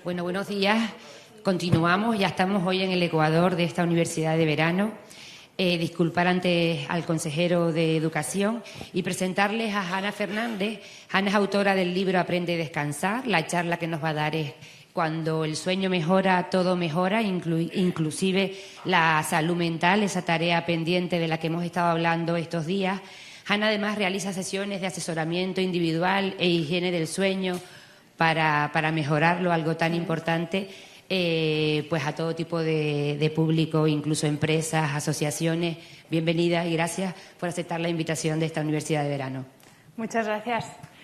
Bueno, buenos días. Continuamos, ya estamos hoy en el Ecuador de esta Universidad de Verano. Disculpar antes al consejero de Educación y presentarles a Hanna Fernández. Hanna es autora del libro Aprende a descansar. La charla que nos va a dar es Cuando el sueño mejora, todo mejora, inclusive la salud mental, esa tarea pendiente de la que hemos estado hablando estos días. Hanna además realiza sesiones de asesoramiento individual e higiene del sueño para mejorarlo, algo tan importante. Pues a todo tipo de público, incluso empresas, asociaciones. Bienvenida y gracias por aceptar la invitación de esta Universidad de Verano. Muchas gracias.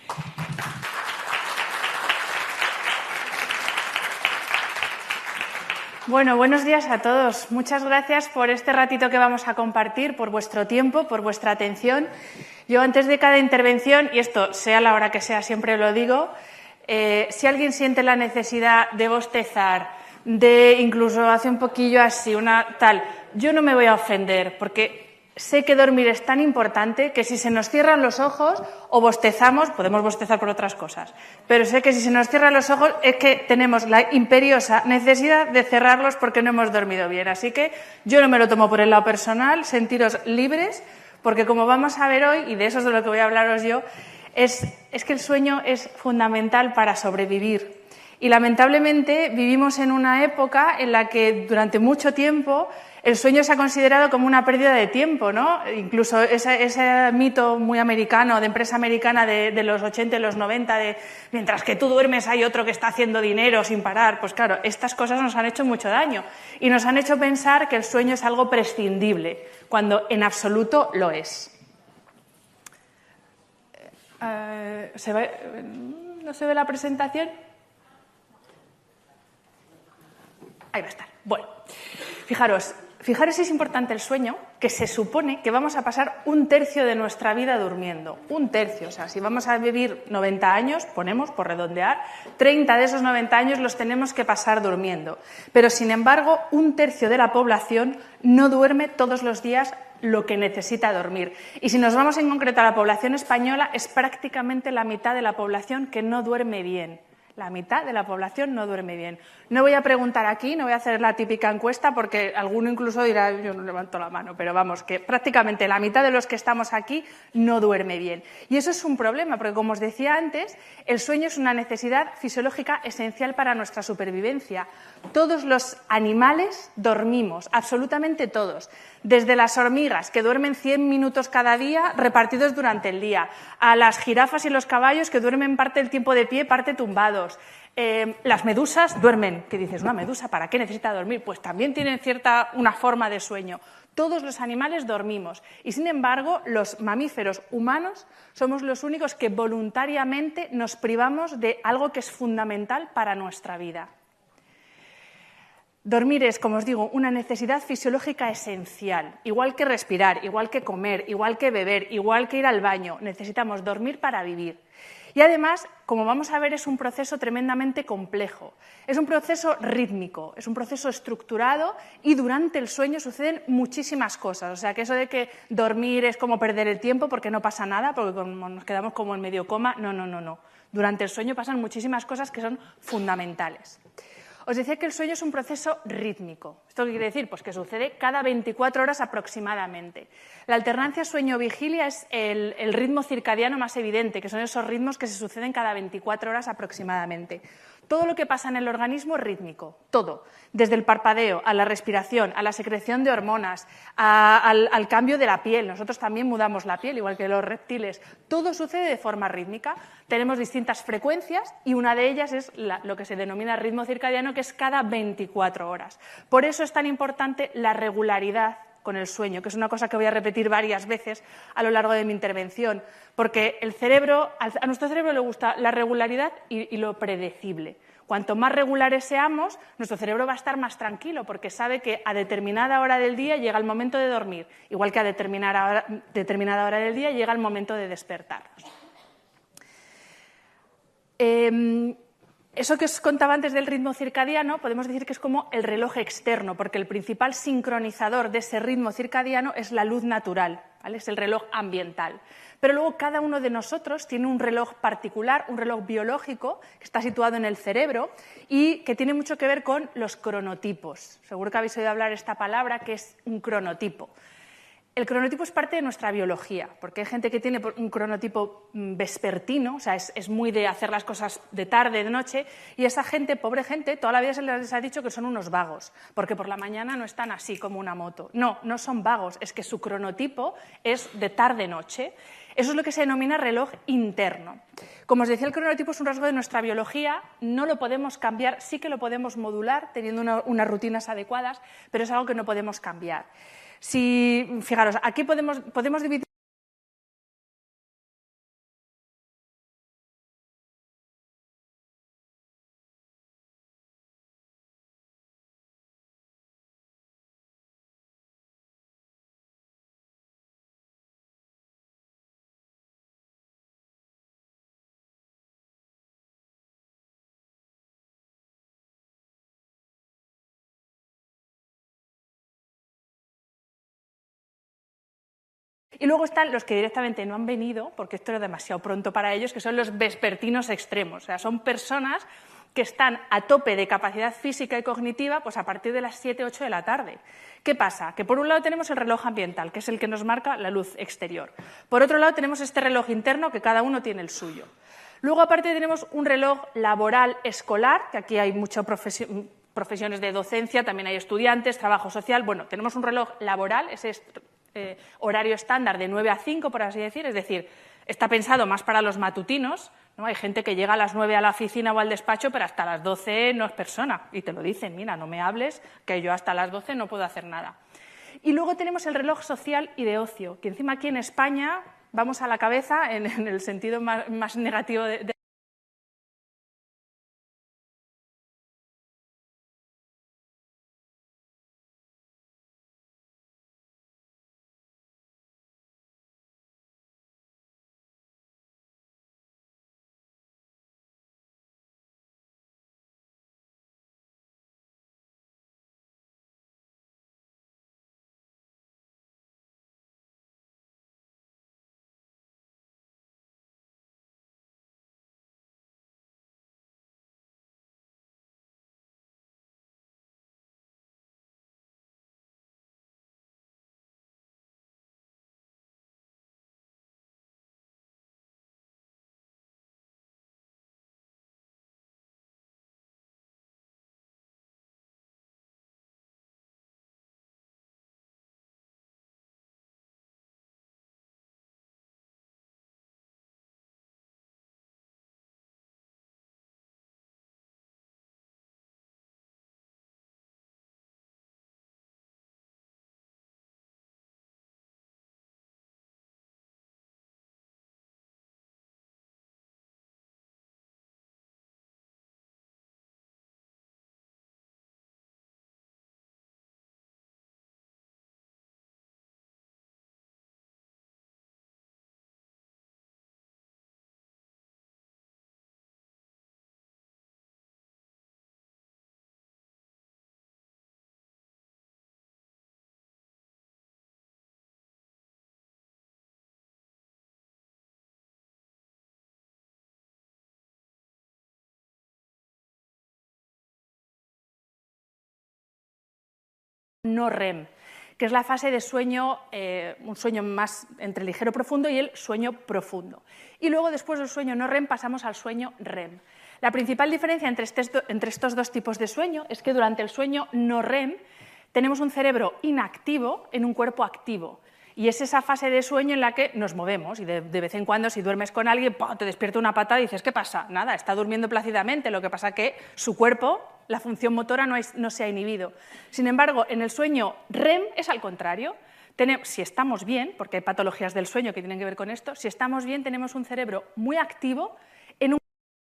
Bueno, buenos días a todos. Muchas gracias por este ratito que vamos a compartir, por vuestro tiempo, por vuestra atención. Yo antes de cada intervención, y esto sea la hora que sea, siempre lo digo, si alguien siente la necesidad de bostezar, de incluso hacer un poquillo así, una tal, yo no me voy a ofender porque sé que dormir es tan importante que si se nos cierran los ojos o bostezamos, podemos bostezar por otras cosas, pero sé que si se nos cierran los ojos es que tenemos la imperiosa necesidad de cerrarlos porque no hemos dormido bien. Así que yo no me lo tomo por el lado personal, sentiros libres, porque como vamos a ver hoy, y de eso es de lo que voy a hablaros yo, es que el sueño es fundamental para sobrevivir. Y lamentablemente vivimos en una época en la que durante mucho tiempo el sueño se ha considerado como una pérdida de tiempo, ¿no? Incluso ese mito muy americano, de empresa americana de los 80 y los 90, de mientras que tú duermes hay otro que está haciendo dinero sin parar. Pues claro, estas cosas nos han hecho mucho daño y nos han hecho pensar que el sueño es algo prescindible, cuando en absoluto lo es. ¿No se ve la presentación? Ahí va a estar. Bueno, fijaros si es importante el sueño, que se supone que vamos a pasar 1/3 de nuestra vida durmiendo. 1/3, o sea, si vamos a vivir 90 años, ponemos, por redondear, 30 de esos 90 años los tenemos que pasar durmiendo. Pero, sin embargo, 1/3 de la población no duerme todos los días lo que necesita dormir. Y si nos vamos en concreto a la población española, es prácticamente la mitad de la población que no duerme bien. La mitad de la población no duerme bien. No voy a preguntar aquí, no voy a hacer la típica encuesta porque alguno incluso dirá, yo no levanto la mano, pero vamos, que prácticamente la mitad de los que estamos aquí no duerme bien. Y eso es un problema porque, como os decía antes, el sueño es una necesidad fisiológica esencial para nuestra supervivencia. Todos los animales dormimos, absolutamente todos. Desde las hormigas, que duermen 100 minutos cada día repartidos durante el día, a las jirafas y los caballos, que duermen parte del tiempo de pie, parte tumbados. Las medusas duermen. ¿Qué dices? ¿Una medusa para qué necesita dormir? Pues también tienen una forma de sueño. Todos los animales dormimos y, sin embargo, los mamíferos humanos somos los únicos que voluntariamente nos privamos de algo que es fundamental para nuestra vida. Dormir es, como os digo, una necesidad fisiológica esencial, igual que respirar, igual que comer, igual que beber, igual que ir al baño. Necesitamos dormir para vivir. Y además, como vamos a ver, es un proceso tremendamente complejo. Es un proceso rítmico, es un proceso estructurado y durante el sueño suceden muchísimas cosas. O sea, que eso de que dormir es como perder el tiempo porque no pasa nada, porque nos quedamos como en medio coma, no. Durante el sueño pasan muchísimas cosas que son fundamentales. Os decía que el sueño es un proceso rítmico. ¿Esto qué quiere decir? Pues que sucede cada 24 horas aproximadamente. La alternancia sueño-vigilia es el ritmo circadiano más evidente, que son esos ritmos que se suceden cada 24 horas aproximadamente. Todo lo que pasa en el organismo es rítmico, todo, desde el parpadeo, a la respiración, a la secreción de hormonas, al cambio de la piel. Nosotros también mudamos la piel, igual que los reptiles. Todo sucede de forma rítmica. Tenemos distintas frecuencias y una de ellas es lo que se denomina ritmo circadiano, que es cada 24 horas. Por eso es tan importante la regularidad con el sueño, que es una cosa que voy a repetir varias veces a lo largo de mi intervención, porque a nuestro cerebro le gusta la regularidad y lo predecible. Cuanto más regulares seamos, nuestro cerebro va a estar más tranquilo, porque sabe que a determinada hora del día llega el momento de dormir, igual que a determinada hora del día llega el momento de despertarnos. Eso que os contaba antes del ritmo circadiano, podemos decir que es como el reloj externo, porque el principal sincronizador de ese ritmo circadiano es la luz natural, ¿vale? Es el reloj ambiental. pero luego cada uno de nosotros tiene un reloj particular, un reloj biológico que está situado en el cerebro y que tiene mucho que ver con los cronotipos. Seguro que habéis oído hablar esta palabra, que es un cronotipo. El cronotipo es parte de nuestra biología, porque hay gente que tiene un cronotipo vespertino, o sea, es muy de hacer las cosas de tarde, de noche, y esa gente, pobre gente, toda la vida se les ha dicho que son unos vagos, porque por la mañana no están así como una moto. No, no son vagos, es que su cronotipo es de tarde-noche. Eso es lo que se denomina reloj interno. Como os decía, el cronotipo es un rasgo de nuestra biología, no lo podemos cambiar, sí que lo podemos modular teniendo unas rutinas adecuadas, pero es algo que no podemos cambiar. Fijaros, aquí podemos dividir. Y luego están los que directamente no han venido, porque esto era demasiado pronto para ellos, que son los vespertinos extremos. O sea, son personas que están a tope de capacidad física y cognitiva pues a partir de las 7, 8 de la tarde. ¿Qué pasa? Que por un lado tenemos el reloj ambiental, que es el que nos marca la luz exterior. Por otro lado tenemos este reloj interno, que cada uno tiene el suyo. Luego, aparte, tenemos un reloj laboral escolar, que aquí hay muchas profesiones de docencia, también hay estudiantes, trabajo social. Bueno, tenemos un reloj laboral, ese es horario estándar de 9 a 5, por así decir, es decir, está pensado más para los matutinos, ¿no? Hay gente que llega a las 9 a la oficina o al despacho, pero hasta las 12 no es persona, y te lo dicen, mira, no me hables, que yo hasta las 12 no puedo hacer nada. Y luego tenemos el reloj social y de ocio, que encima aquí en España vamos a la cabeza en el sentido más negativo de no REM, que es la fase de sueño, un sueño más entre ligero y profundo y el sueño profundo. Y luego, después del sueño no REM, pasamos al sueño REM. La principal diferencia entre estos dos tipos de sueño es que durante el sueño no REM tenemos un cerebro inactivo en un cuerpo activo. Y es esa fase de sueño en la que nos movemos y de vez en cuando, si duermes con alguien, ¡pum!, te despierta una patada y dices, ¿qué pasa? Nada, está durmiendo plácidamente, lo que pasa es que su cuerpo, la función motora no se ha inhibido. Sin embargo, en el sueño REM es al contrario. Si estamos bien, porque hay patologías del sueño que tienen que ver con esto, si estamos bien tenemos un cerebro muy activo en un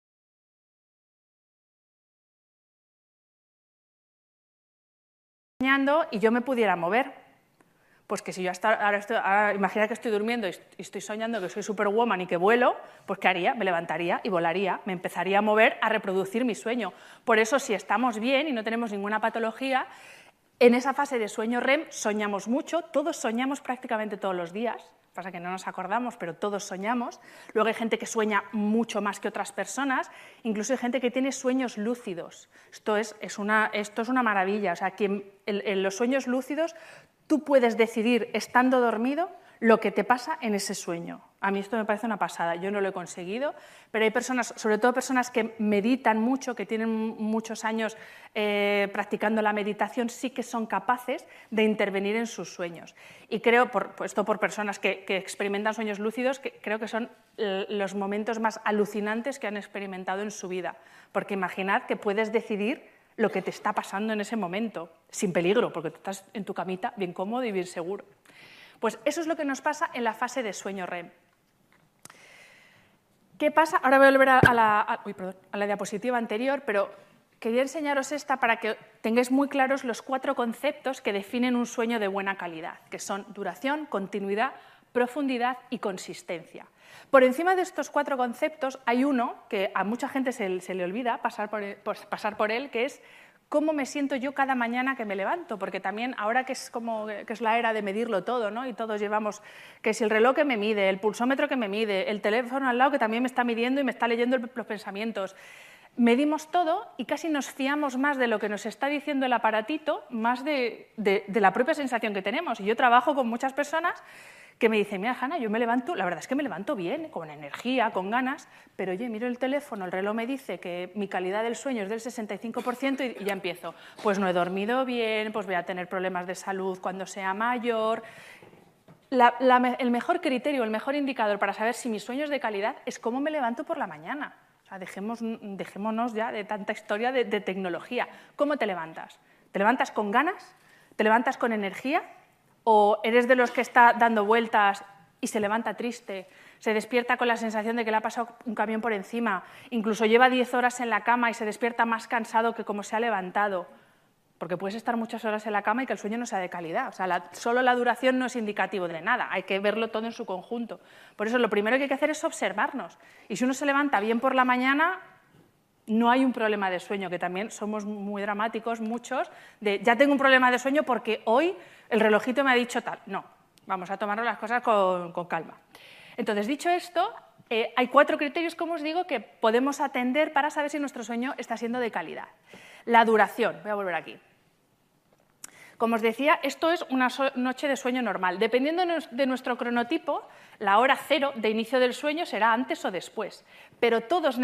y yo me pudiera mover. Pues que si yo ahora imagina que estoy durmiendo y estoy soñando que soy superwoman y que vuelo, pues ¿qué haría? Me levantaría y volaría, me empezaría a mover, a reproducir mi sueño. Por eso, si estamos bien y no tenemos ninguna patología, en esa fase de sueño REM soñamos mucho, todos soñamos prácticamente todos los días. pasa que no nos acordamos, pero todos soñamos. Luego hay gente que sueña mucho más que otras personas, incluso hay gente que tiene sueños lúcidos. Esto es una maravilla, o sea, que en los sueños lúcidos tú puedes decidir, estando dormido, lo que te pasa en ese sueño. A mí esto me parece una pasada, yo no lo he conseguido, pero hay personas, sobre todo personas que meditan mucho, que tienen muchos años practicando la meditación, sí que son capaces de intervenir en sus sueños. Y creo, esto por personas que experimentan sueños lúcidos, que creo que son los momentos más alucinantes que han experimentado en su vida, porque imaginad que puedes decidir lo que te está pasando en ese momento, sin peligro, porque tú estás en tu camita bien cómodo y bien seguro. Pues eso es lo que nos pasa en la fase de sueño REM. ¿Qué pasa? Ahora voy a volver a la diapositiva anterior, pero quería enseñaros esta para que tengáis muy claros los 4 conceptos que definen un sueño de buena calidad, que son duración, continuidad, profundidad y consistencia. Por encima de estos 4 conceptos hay uno que a mucha gente se le olvida pasar por él, que es cómo me siento yo cada mañana que me levanto, porque también ahora que es la era de medirlo todo, ¿no? Y todos llevamos que si el reloj que me mide, el pulsómetro que me mide, el teléfono al lado que también me está midiendo y me está leyendo los pensamientos. Medimos todo y casi nos fiamos más de lo que nos está diciendo el aparatito, más de la propia sensación que tenemos. Y yo trabajo con muchas personas que me dicen, mira, Hanna, yo me levanto, la verdad es que me levanto bien, con energía, con ganas, pero oye, miro el teléfono, el reloj me dice que mi calidad del sueño es del 65% y ya empiezo. Pues no he dormido bien, pues voy a tener problemas de salud cuando sea mayor. El mejor criterio, el mejor indicador para saber si mi sueño es de calidad es cómo me levanto por la mañana. O sea, dejémonos ya de tanta historia de tecnología. ¿Cómo te levantas? ¿Te levantas con ganas? ¿Te levantas con energía? ¿O eres de los que está dando vueltas y se levanta triste, se despierta con la sensación de que le ha pasado un camión por encima, incluso lleva 10 horas en la cama y se despierta más cansado que como se ha levantado? Porque puedes estar muchas horas en la cama y que el sueño no sea de calidad. O sea, solo la duración no es indicativo de nada, hay que verlo todo en su conjunto. Por eso lo primero que hay que hacer es observarnos. Y si uno se levanta bien por la mañana, no hay un problema de sueño, que también somos muy dramáticos muchos, de ya tengo un problema de sueño porque hoy el relojito me ha dicho tal. No, vamos a tomarnos las cosas con calma. Entonces, dicho esto, hay 4 criterios, como os digo, que podemos atender para saber si nuestro sueño está siendo de calidad. La duración, voy a volver aquí. Como os decía, esto es una noche de sueño normal. Dependiendo de nuestro cronotipo, la hora 0 de inicio del sueño será antes o después. Pero todos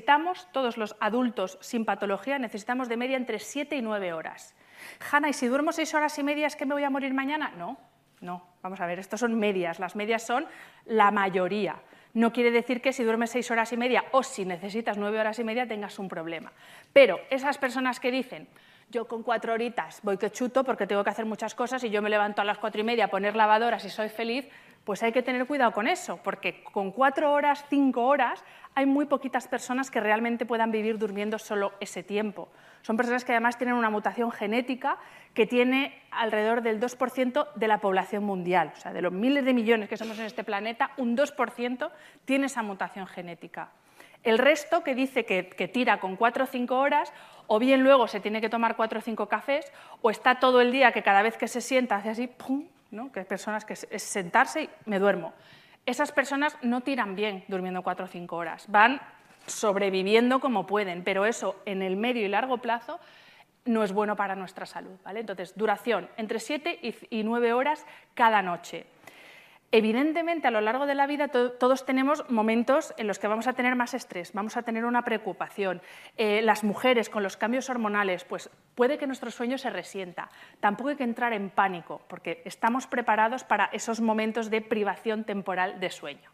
los adultos sin patología, necesitamos de media entre 7 y 9 horas. Hanna, ¿y si duermo 6 horas y media es que me voy a morir mañana? No, vamos a ver, estos son medias. Las medias son la mayoría. No quiere decir que si duermes 6 horas y media o si necesitas 9 horas y media tengas un problema. Pero esas personas que dicen, yo con 4 horitas voy que chuto porque tengo que hacer muchas cosas y yo me levanto a las 4 y media a poner lavadoras y soy feliz, pues hay que tener cuidado con eso, porque con 4 horas, 5 horas, hay muy poquitas personas que realmente puedan vivir durmiendo solo ese tiempo. Son personas que además tienen una mutación genética que tiene alrededor del 2% de la población mundial. O sea, de los miles de millones que somos en este planeta, un 2% tiene esa mutación genética. El resto, que dice que tira con 4 o 5 horas, o bien luego se tiene que tomar 4 o 5 cafés, o está todo el día que cada vez que se sienta hace así, ¡pum!, ¿no? Que hay personas que es sentarse y me duermo. Esas personas no tiran bien durmiendo 4 o 5 horas, van sobreviviendo como pueden, pero eso en el medio y largo plazo no es bueno para nuestra salud, ¿vale? Entonces, duración entre 7 y 9 horas cada noche. Evidentemente, a lo largo de la vida todos tenemos momentos en los que vamos a tener más estrés, vamos a tener una preocupación. Las mujeres con los cambios hormonales, pues puede que nuestro sueño se resienta. Tampoco hay que entrar en pánico, porque estamos preparados para esos momentos de privación temporal de sueño.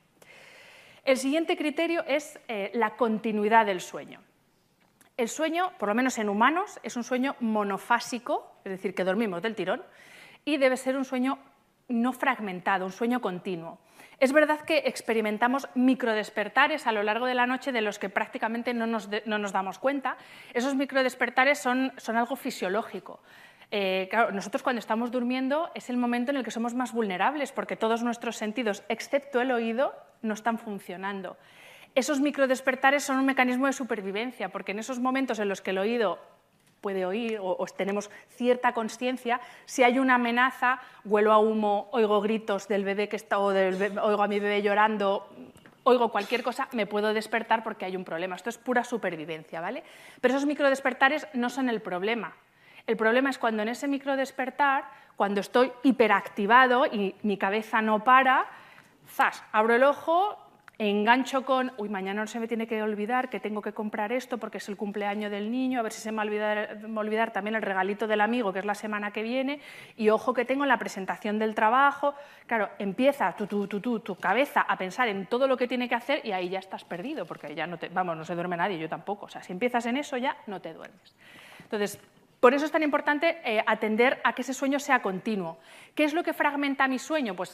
El siguiente criterio es la continuidad del sueño. El sueño, por lo menos en humanos, es un sueño monofásico, es decir, que dormimos del tirón, y debe ser un sueño no fragmentado, un sueño continuo. Es verdad que experimentamos microdespertares a lo largo de la noche de los que prácticamente no nos damos cuenta. Esos microdespertares son algo fisiológico. Claro, nosotros cuando estamos durmiendo es el momento en el que somos más vulnerables porque todos nuestros sentidos, excepto el oído, no están funcionando. Esos microdespertares son un mecanismo de supervivencia porque en esos momentos en los que el oído puede oír o tenemos cierta consciencia. Si hay una amenaza, huelo a humo, oigo gritos del bebé que está, oigo a mi bebé llorando, oigo cualquier cosa, me puedo despertar porque hay un problema. Esto es pura supervivencia, ¿vale? Pero esos microdespertares no son el problema. El problema es cuando en ese microdespertar, cuando estoy hiperactivado y mi cabeza no para, ¡zas!, abro el ojo, engancho con, uy, mañana no se me tiene que olvidar que tengo que comprar esto porque es el cumpleaños del niño, a ver si se me va a olvidar también el regalito del amigo, que es la semana que viene, y ojo que tengo en la presentación del trabajo. Claro, empieza tu cabeza a pensar en todo lo que tiene que hacer y ahí ya estás perdido, porque ya no se duerme nadie, yo tampoco. O sea, si empiezas en eso ya no te duermes. Entonces, por eso es tan importante atender a que ese sueño sea continuo. ¿Qué es lo que fragmenta mi sueño? Pues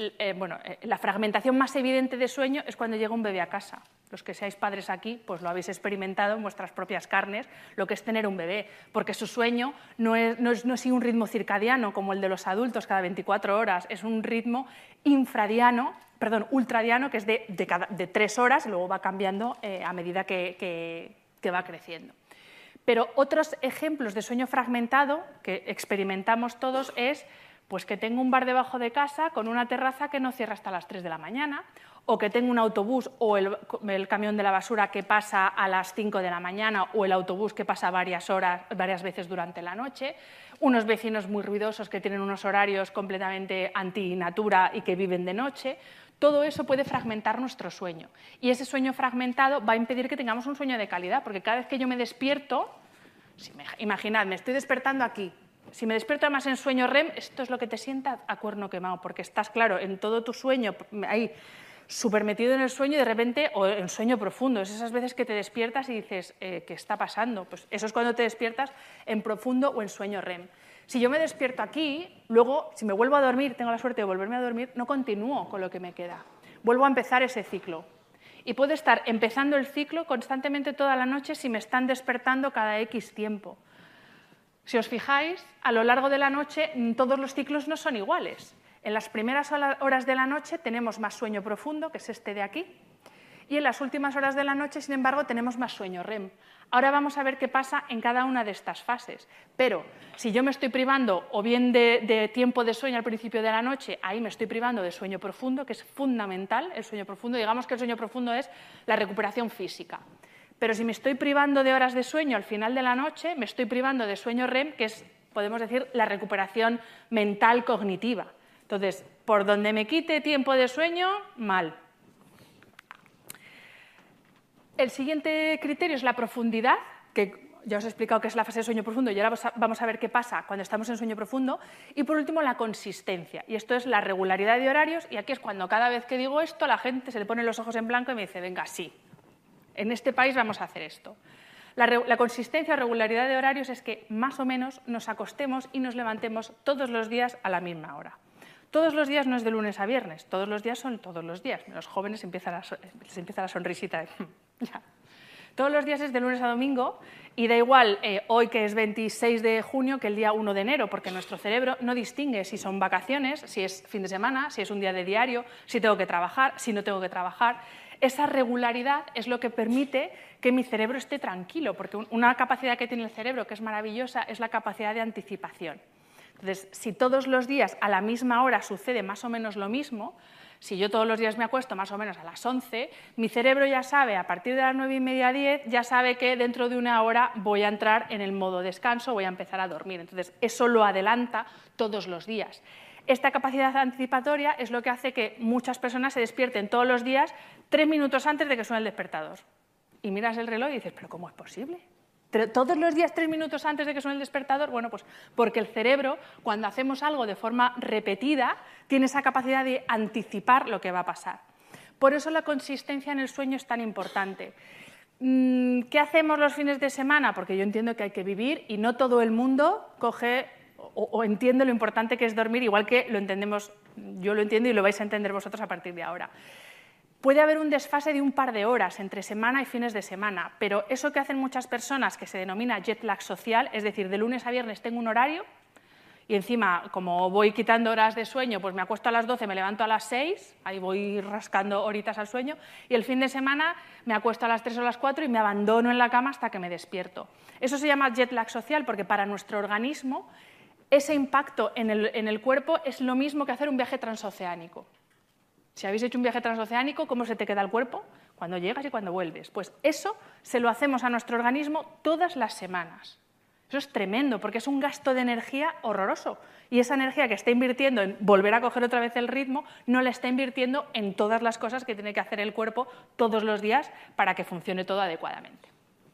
la fragmentación más evidente de sueño es cuando llega un bebé a casa. Los que seáis padres aquí, pues lo habéis experimentado en vuestras propias carnes, lo que es tener un bebé, porque su sueño no es un ritmo circadiano como el de los adultos cada 24 horas, es un ritmo ultradiano, que es de 3 horas, y luego va cambiando a medida que va creciendo. Pero otros ejemplos de sueño fragmentado que experimentamos todos es pues, que tengo un bar debajo de casa con una terraza que no cierra hasta las 3 de la mañana, o que tengo un autobús o el camión de la basura que pasa a las 5 de la mañana, o el autobús que pasa varias veces durante la noche, unos vecinos muy ruidosos que tienen unos horarios completamente antinatura y que viven de noche. Todo eso puede fragmentar nuestro sueño. Y ese sueño fragmentado va a impedir que tengamos un sueño de calidad, porque cada vez que yo me despierto, imaginad, me estoy despertando aquí. Si me despierto además en sueño REM, esto es lo que te sienta a cuerno quemado, porque estás, claro, en todo tu sueño, ahí súper metido en el sueño y de repente, o en sueño profundo, es esas veces que te despiertas y dices, ¿qué está pasando? Pues eso es cuando te despiertas en profundo o en sueño REM. Si yo me despierto aquí, luego, si me vuelvo a dormir, tengo la suerte de volverme a dormir, no continúo con lo que me queda. Vuelvo a empezar ese ciclo. Y puedo estar empezando el ciclo constantemente toda la noche si me están despertando cada X tiempo. Si os fijáis, a lo largo de la noche todos los ciclos no son iguales. En las primeras horas de la noche tenemos más sueño profundo, que es este de aquí, y en las últimas horas de la noche, sin embargo, tenemos más sueño REM. Ahora vamos a ver qué pasa en cada una de estas fases. Pero si yo me estoy privando o bien de tiempo de sueño al principio de la noche, ahí me estoy privando de sueño profundo, que es fundamental el sueño profundo. Digamos que el sueño profundo es la recuperación física. Pero si me estoy privando de horas de sueño al final de la noche, me estoy privando de sueño REM, que es, podemos decir, la recuperación mental cognitiva. Entonces, por donde me quite tiempo de sueño, mal. El siguiente criterio es la profundidad, que ya os he explicado qué es la fase de sueño profundo y ahora vamos a ver qué pasa cuando estamos en sueño profundo. Y por último, la consistencia, y esto es la regularidad de horarios, y aquí es cuando cada vez que digo esto la gente se le pone los ojos en blanco y me dice, venga, sí, en este país vamos a hacer esto. La consistencia o regularidad de horarios es que más o menos nos acostemos y nos levantemos todos los días a la misma hora. Todos los días no es de lunes a viernes, todos los días son todos los días. Los jóvenes les empieza la sonrisita. Ya. Todos los días es de lunes a domingo y da igual hoy que es 26 de junio que el día 1 de enero, porque nuestro cerebro no distingue si son vacaciones, si es fin de semana, si es un día de diario, si tengo que trabajar, si no tengo que trabajar. Esa regularidad es lo que permite que mi cerebro esté tranquilo, porque una capacidad que tiene el cerebro que es maravillosa es la capacidad de anticipación. Entonces, si todos los días a la misma hora sucede más o menos lo mismo, si yo todos los días me acuesto más o menos a las 11, mi cerebro ya sabe, a partir de las 9:30, 10, ya sabe que dentro de una hora voy a entrar en el modo descanso, voy a empezar a dormir. Entonces, eso lo adelanta todos los días. Esta capacidad anticipatoria es lo que hace que muchas personas se despierten todos los días 3 minutos antes de que suene el despertador. Y miras el reloj y dices, ¿pero cómo es posible? ¿Todos los días 3 minutos antes de que suene el despertador? Bueno, pues porque el cerebro, cuando hacemos algo de forma repetida, tiene esa capacidad de anticipar lo que va a pasar. Por eso la consistencia en el sueño es tan importante. ¿Qué hacemos los fines de semana? Porque yo entiendo que hay que vivir y no todo el mundo coge o entiende lo importante que es dormir, igual que lo entendemos, yo lo entiendo y lo vais a entender vosotros a partir de ahora. Puede haber un desfase de un par de horas entre semana y fines de semana, pero eso que hacen muchas personas, que se denomina jet lag social, es decir, de lunes a viernes tengo un horario y encima, como voy quitando horas de sueño, pues me acuesto a las 12, me levanto a las 6, ahí voy rascando horitas al sueño, y el fin de semana me acuesto a las 3 o las 4 y me abandono en la cama hasta que me despierto. Eso se llama jet lag social, porque para nuestro organismo ese impacto en el cuerpo es lo mismo que hacer un viaje transoceánico. Si habéis hecho un viaje transoceánico, ¿cómo se te queda el cuerpo? Cuando llegas y cuando vuelves. Pues eso se lo hacemos a nuestro organismo todas las semanas. Eso es tremendo, porque es un gasto de energía horroroso. Y esa energía que está invirtiendo en volver a coger otra vez el ritmo, no la está invirtiendo en todas las cosas que tiene que hacer el cuerpo todos los días para que funcione todo adecuadamente.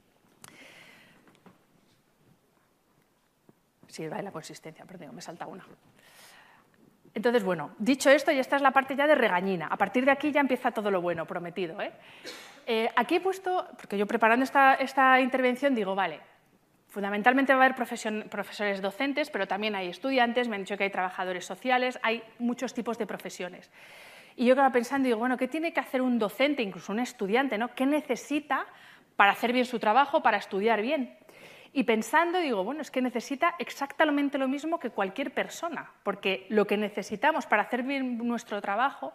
Sí, va en la consistencia, perdón, me salta una. Entonces, bueno, dicho esto, y esta es la parte ya de regañina. A partir de aquí ya empieza todo lo bueno, prometido. Aquí he puesto, porque yo preparando esta intervención digo, vale, fundamentalmente va a haber profesores docentes, pero también hay estudiantes, me han dicho que hay trabajadores sociales, hay muchos tipos de profesiones. Y yo estaba pensando, digo, bueno, ¿qué tiene que hacer un docente, incluso un estudiante, ¿no? ¿Qué necesita para hacer bien su trabajo, para estudiar bien? Y pensando, digo, bueno, es que necesita exactamente lo mismo que cualquier persona, porque lo que necesitamos para hacer bien nuestro trabajo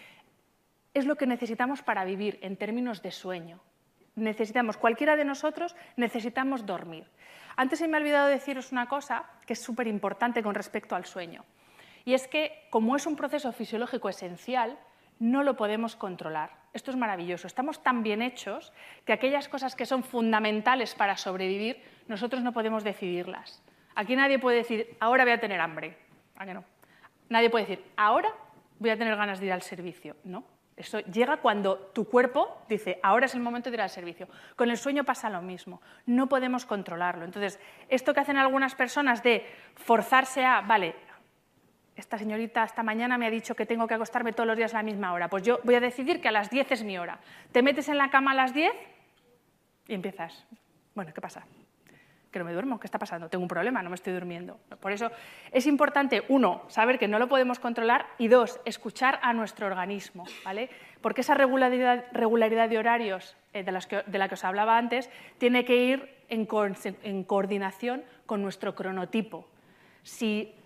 es lo que necesitamos para vivir en términos de sueño. Cualquiera de nosotros necesitamos dormir. Antes se me ha olvidado deciros una cosa que es súper importante con respecto al sueño, y es que, como es un proceso fisiológico esencial, no lo podemos controlar. Esto es maravilloso. Estamos tan bien hechos que aquellas cosas que son fundamentales para sobrevivir, nosotros no podemos decidirlas. Aquí nadie puede decir, ahora voy a tener hambre. ¿A que no? Nadie puede decir, ahora voy a tener ganas de ir al servicio. No. Eso llega cuando tu cuerpo dice, ahora es el momento de ir al servicio. Con el sueño pasa lo mismo. No podemos controlarlo. Entonces, esto que hacen algunas personas de forzarse a, vale, esta señorita esta mañana me ha dicho que tengo que acostarme todos los días a la misma hora. Pues yo voy a decidir que a las 10 es mi hora. Te metes en la cama a las 10 y empiezas. Bueno, ¿qué pasa? Que no me duermo. ¿Qué está pasando? Tengo un problema, no me estoy durmiendo. Por eso es importante, uno, saber que no lo podemos controlar y dos, escuchar a nuestro organismo, ¿vale? Porque esa regularidad de horarios de la que os hablaba antes tiene que ir en coordinación con nuestro cronotipo. Si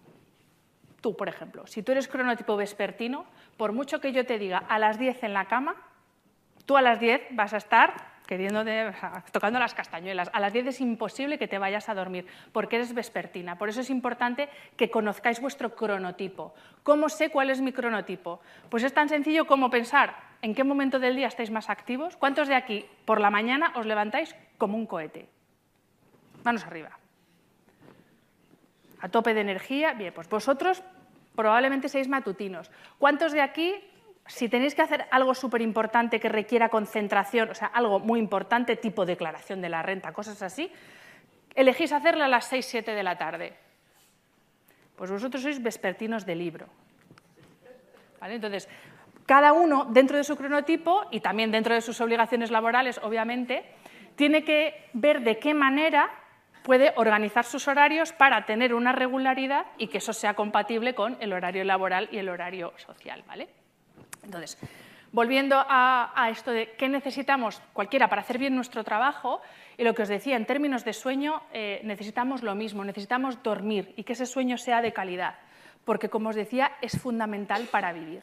tú, por ejemplo, si tú eres cronotipo vespertino, por mucho que yo te diga a las 10 en la cama, tú a las 10 vas a estar tocando las castañuelas. A las 10 es imposible que te vayas a dormir porque eres vespertina. Por eso es importante que conozcáis vuestro cronotipo. ¿Cómo sé cuál es mi cronotipo? Pues es tan sencillo como pensar en qué momento del día estáis más activos. ¿Cuántos de aquí por la mañana os levantáis como un cohete? Manos arriba. A tope de energía. Bien, pues vosotros probablemente seáis matutinos. ¿Cuántos de aquí, si tenéis que hacer algo súper importante que requiera concentración, o sea, algo muy importante, tipo declaración de la renta, cosas así, elegís hacerla a las 6, 7 de la tarde? Pues vosotros sois vespertinos de libro. ¿Vale? Entonces, cada uno, dentro de su cronotipo y también dentro de sus obligaciones laborales, obviamente, tiene que ver de qué manera puede organizar sus horarios para tener una regularidad y que eso sea compatible con el horario laboral y el horario social, ¿vale? Entonces, volviendo a esto de qué necesitamos cualquiera para hacer bien nuestro trabajo, y lo que os decía, en términos de sueño, necesitamos lo mismo, necesitamos dormir y que ese sueño sea de calidad, porque, como os decía, es fundamental para vivir.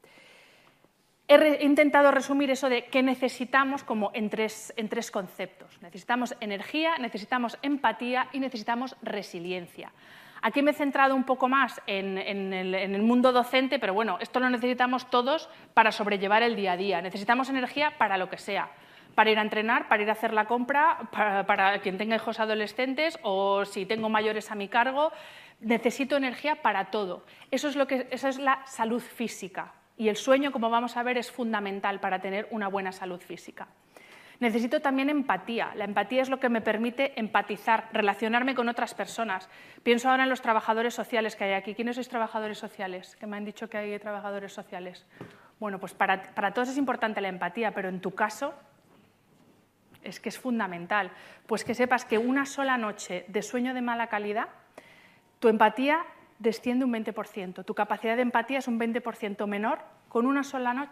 He intentado resumir eso de qué necesitamos como en tres conceptos. Necesitamos energía, necesitamos empatía y necesitamos resiliencia. Aquí me he centrado un poco más en el mundo docente, pero bueno, esto lo necesitamos todos para sobrellevar el día a día. Necesitamos energía para lo que sea, para ir a entrenar, para ir a hacer la compra, para quien tenga hijos adolescentes o si tengo mayores a mi cargo. Necesito energía para todo. Eso es la salud física. Y el sueño, como vamos a ver, es fundamental para tener una buena salud física. Necesito también empatía. La empatía es lo que me permite empatizar, relacionarme con otras personas. Pienso ahora en los trabajadores sociales que hay aquí. ¿Quiénes sois trabajadores sociales? Que me han dicho que hay trabajadores sociales. Bueno, pues para todos es importante la empatía, pero en tu caso es que es fundamental. Pues que sepas que una sola noche de sueño de mala calidad, tu empatía desciende un 20%. Tu capacidad de empatía es un 20% menor con una sola noche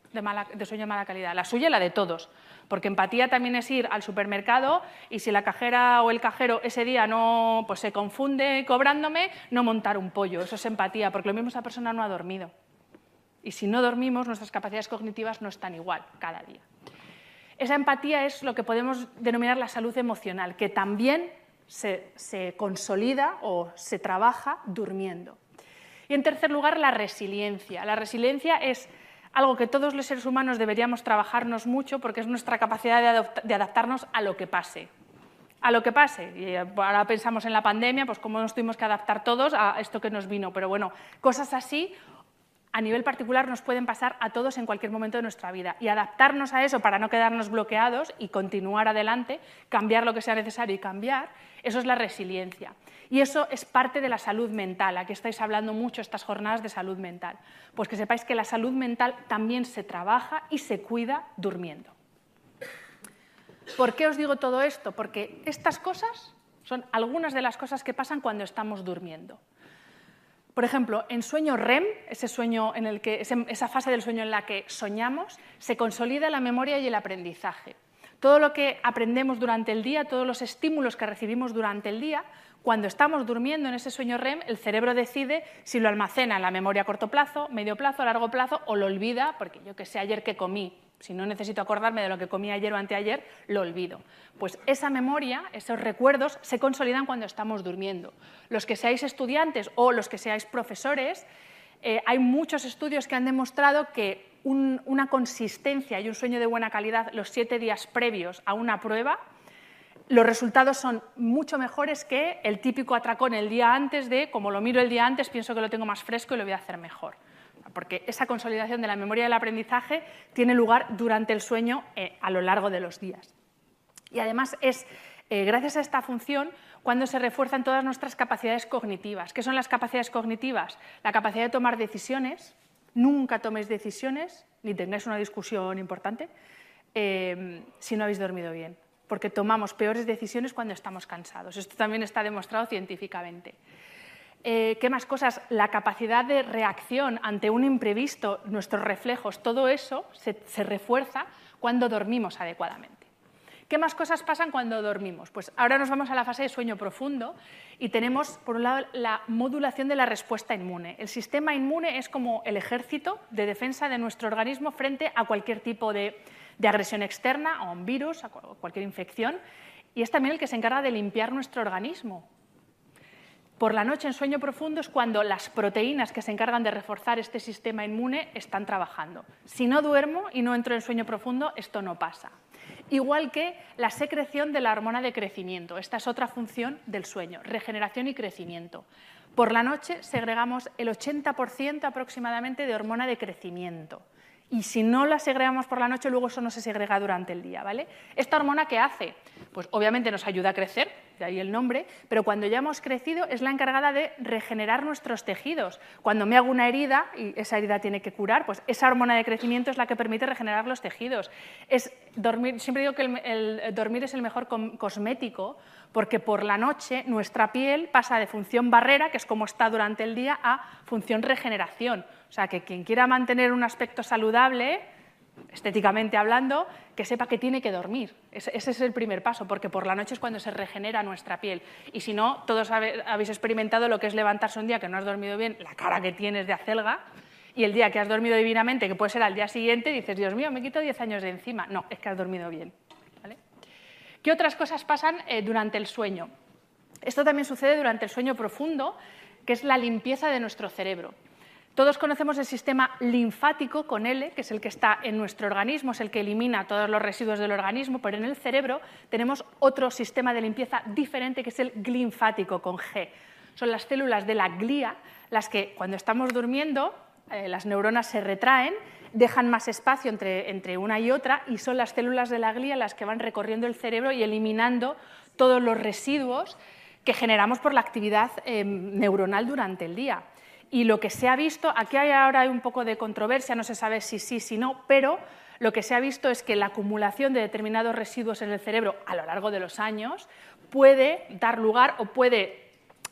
de sueño de mala calidad, la suya y la de todos. Porque empatía también es ir al supermercado y si la cajera o el cajero ese día no, pues se confunde cobrándome, no montar un pollo. Eso es empatía, porque lo mismo esa persona no ha dormido. Y si no dormimos, nuestras capacidades cognitivas no están igual cada día. Esa empatía es lo que podemos denominar la salud emocional, que también se consolida o se trabaja durmiendo. Y en tercer lugar, la resiliencia. La resiliencia es algo que todos los seres humanos deberíamos trabajarnos mucho porque es nuestra capacidad de adaptarnos a lo que pase. A lo que pase. Y ahora pensamos en la pandemia, pues cómo nos tuvimos que adaptar todos a esto que nos vino. Pero bueno, cosas así a nivel particular nos pueden pasar a todos en cualquier momento de nuestra vida. Y adaptarnos a eso para no quedarnos bloqueados y continuar adelante, cambiar lo que sea necesario y cambiar, eso es la resiliencia. Y eso es parte de la salud mental. Aquí estáis hablando mucho estas jornadas de salud mental. Pues que sepáis que la salud mental también se trabaja y se cuida durmiendo. ¿Por qué os digo todo esto? Porque estas cosas son algunas de las cosas que pasan cuando estamos durmiendo. Por ejemplo, en sueño REM, esa fase del sueño en la que soñamos, se consolida la memoria y el aprendizaje. Todo lo que aprendemos durante el día, todos los estímulos que recibimos durante el día, cuando estamos durmiendo en ese sueño REM, el cerebro decide si lo almacena en la memoria a corto plazo, medio plazo, a largo plazo, o lo olvida, porque yo que sé ayer que comí, si no necesito acordarme de lo que comí ayer o anteayer, lo olvido. Pues esa memoria, esos recuerdos, se consolidan cuando estamos durmiendo. Los que seáis estudiantes o los que seáis profesores, hay muchos estudios que han demostrado que una consistencia y un sueño de buena calidad los 7 días previos a una prueba, los resultados son mucho mejores que el típico atracón el día antes de, como lo miro el día antes, pienso que lo tengo más fresco y lo voy a hacer mejor. Porque esa consolidación de la memoria y del aprendizaje tiene lugar durante el sueño a lo largo de los días. Y además es gracias a esta función cuando se refuerzan todas nuestras capacidades cognitivas. ¿Qué son las capacidades cognitivas? La capacidad de tomar decisiones. Nunca toméis decisiones, ni tengáis una discusión importante, si no habéis dormido bien. Porque tomamos peores decisiones cuando estamos cansados. Esto también está demostrado científicamente. ¿Qué más cosas? La capacidad de reacción ante un imprevisto, nuestros reflejos, todo eso se refuerza cuando dormimos adecuadamente. ¿Qué más cosas pasan cuando dormimos? Pues ahora nos vamos a la fase de sueño profundo y tenemos, por un lado, la modulación de la respuesta inmune. El sistema inmune es como el ejército de defensa de nuestro organismo frente a cualquier tipo de agresión externa, a un virus, a cualquier infección, y es también el que se encarga de limpiar nuestro organismo. Por la noche, en sueño profundo, es cuando las proteínas que se encargan de reforzar este sistema inmune están trabajando. Si no duermo y no entro en sueño profundo, esto no pasa. Igual que la secreción de la hormona de crecimiento. Esta es otra función del sueño, regeneración y crecimiento. Por la noche segregamos el 80% aproximadamente de hormona de crecimiento. Y si no la segregamos por la noche, luego eso no se segrega durante el día, ¿vale? ¿Esta hormona qué hace? Pues obviamente nos ayuda a crecer, de ahí el nombre, pero cuando ya hemos crecido es la encargada de regenerar nuestros tejidos. Cuando me hago una herida y esa herida tiene que curar, pues esa hormona de crecimiento es la que permite regenerar los tejidos. Siempre digo que el dormir es el mejor cosmético porque por la noche nuestra piel pasa de función barrera, que es como está durante el día, a función regeneración. O sea, que quien quiera mantener un aspecto saludable, estéticamente hablando, que sepa que tiene que dormir. Ese es el primer paso, porque por la noche es cuando se regenera nuestra piel. Y si no, todos habéis experimentado lo que es levantarse un día que no has dormido bien, la cara que tienes de acelga, y el día que has dormido divinamente, que puede ser al día siguiente, dices, Dios mío, me quito 10 años de encima. No, es que has dormido bien. ¿Vale? ¿Qué otras cosas pasan durante el sueño? Esto también sucede durante el sueño profundo, que es la limpieza de nuestro cerebro. Todos conocemos el sistema linfático con L, que es el que está en nuestro organismo, es el que elimina todos los residuos del organismo, pero en el cerebro tenemos otro sistema de limpieza diferente, que es el glinfático con G. Son las células de la glía las que cuando estamos durmiendo, las neuronas se retraen, dejan más espacio entre una y otra y son las células de la glía las que van recorriendo el cerebro y eliminando todos los residuos que generamos por la actividad neuronal durante el día. Y lo que se ha visto, aquí ahora hay un poco de controversia, no se sabe si sí, si no, pero lo que se ha visto es que la acumulación de determinados residuos en el cerebro a lo largo de los años puede dar lugar o puede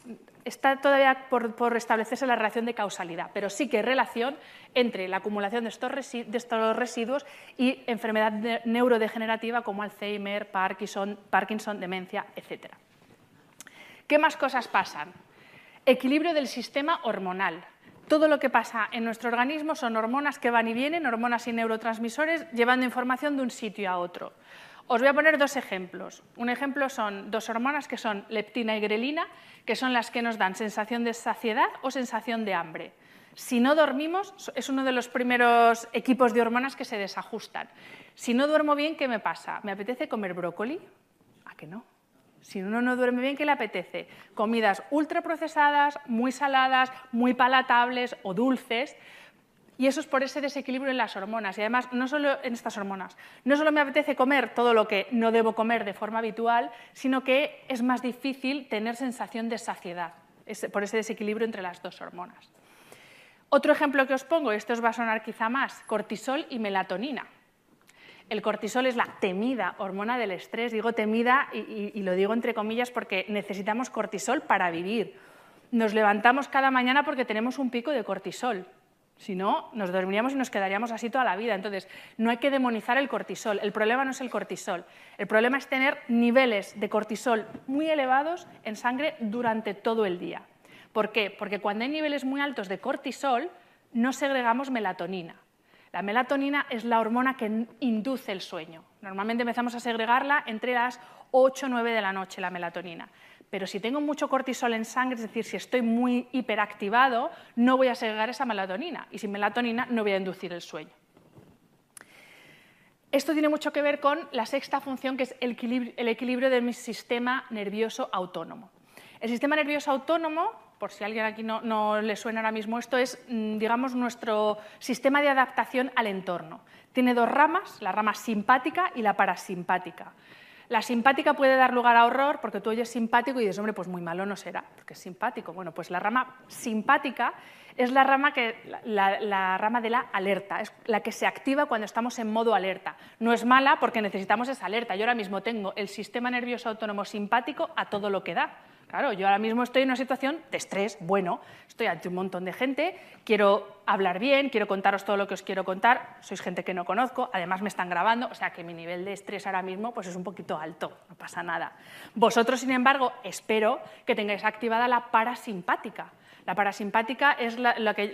está todavía por establecerse la relación de causalidad, pero sí que hay relación entre la acumulación de estos residuos y enfermedad neurodegenerativa como Alzheimer, Parkinson, demencia, etc. ¿Qué más cosas pasan? Equilibrio del sistema hormonal. Todo lo que pasa en nuestro organismo son hormonas que van y vienen, hormonas y neurotransmisores, llevando información de un sitio a otro. Os voy a poner dos ejemplos. Un ejemplo son dos hormonas que son leptina y grelina, que son las que nos dan sensación de saciedad o sensación de hambre. Si no dormimos, es uno de los primeros equipos de hormonas que se desajustan. Si no duermo bien, ¿qué me pasa? ¿Me apetece comer brócoli? ¿A que no? Si uno no duerme bien, ¿qué le apetece? Comidas ultraprocesadas, muy saladas, muy palatables o dulces. Y eso es por ese desequilibrio en las hormonas. Y además, no solo en estas hormonas, no solo me apetece comer todo lo que no debo comer de forma habitual, sino que es más difícil tener sensación de saciedad, por ese desequilibrio entre las dos hormonas. Otro ejemplo que os pongo, y esto os va a sonar quizá más, cortisol y melatonina. El cortisol es la temida hormona del estrés. Digo temida y lo digo entre comillas porque necesitamos cortisol para vivir. Nos levantamos cada mañana porque tenemos un pico de cortisol. Si no, nos dormiríamos y nos quedaríamos así toda la vida. Entonces, no hay que demonizar el cortisol. El problema no es el cortisol. El problema es tener niveles de cortisol muy elevados en sangre durante todo el día. ¿Por qué? Porque cuando hay niveles muy altos de cortisol, no segregamos melatonina. La melatonina es la hormona que induce el sueño. Normalmente empezamos a segregarla entre las 8 o 9 de la noche, la melatonina. Pero si tengo mucho cortisol en sangre, es decir, si estoy muy hiperactivado, no voy a segregar esa melatonina. Y sin melatonina no voy a inducir el sueño. Esto tiene mucho que ver con la sexta función, que es el equilibrio de mi sistema nervioso autónomo. El sistema nervioso autónomo, por si a alguien aquí no le suena ahora mismo esto, es, digamos, nuestro sistema de adaptación al entorno. Tiene dos ramas, la rama simpática y la parasimpática. La simpática puede dar lugar a horror porque tú oyes simpático y dices, hombre, pues muy malo no será, porque es simpático. Bueno, pues la rama simpática es la rama de la alerta, es la que se activa cuando estamos en modo alerta. No es mala porque necesitamos esa alerta. Yo ahora mismo tengo el sistema nervioso autónomo simpático a todo lo que da. Claro, yo ahora mismo estoy en una situación de estrés, bueno, estoy ante un montón de gente, quiero hablar bien, quiero contaros todo lo que os quiero contar, sois gente que no conozco, además me están grabando, o sea que mi nivel de estrés ahora mismo pues es un poquito alto, no pasa nada. Vosotros, sin embargo, espero que tengáis activada la parasimpática. La parasimpática es la que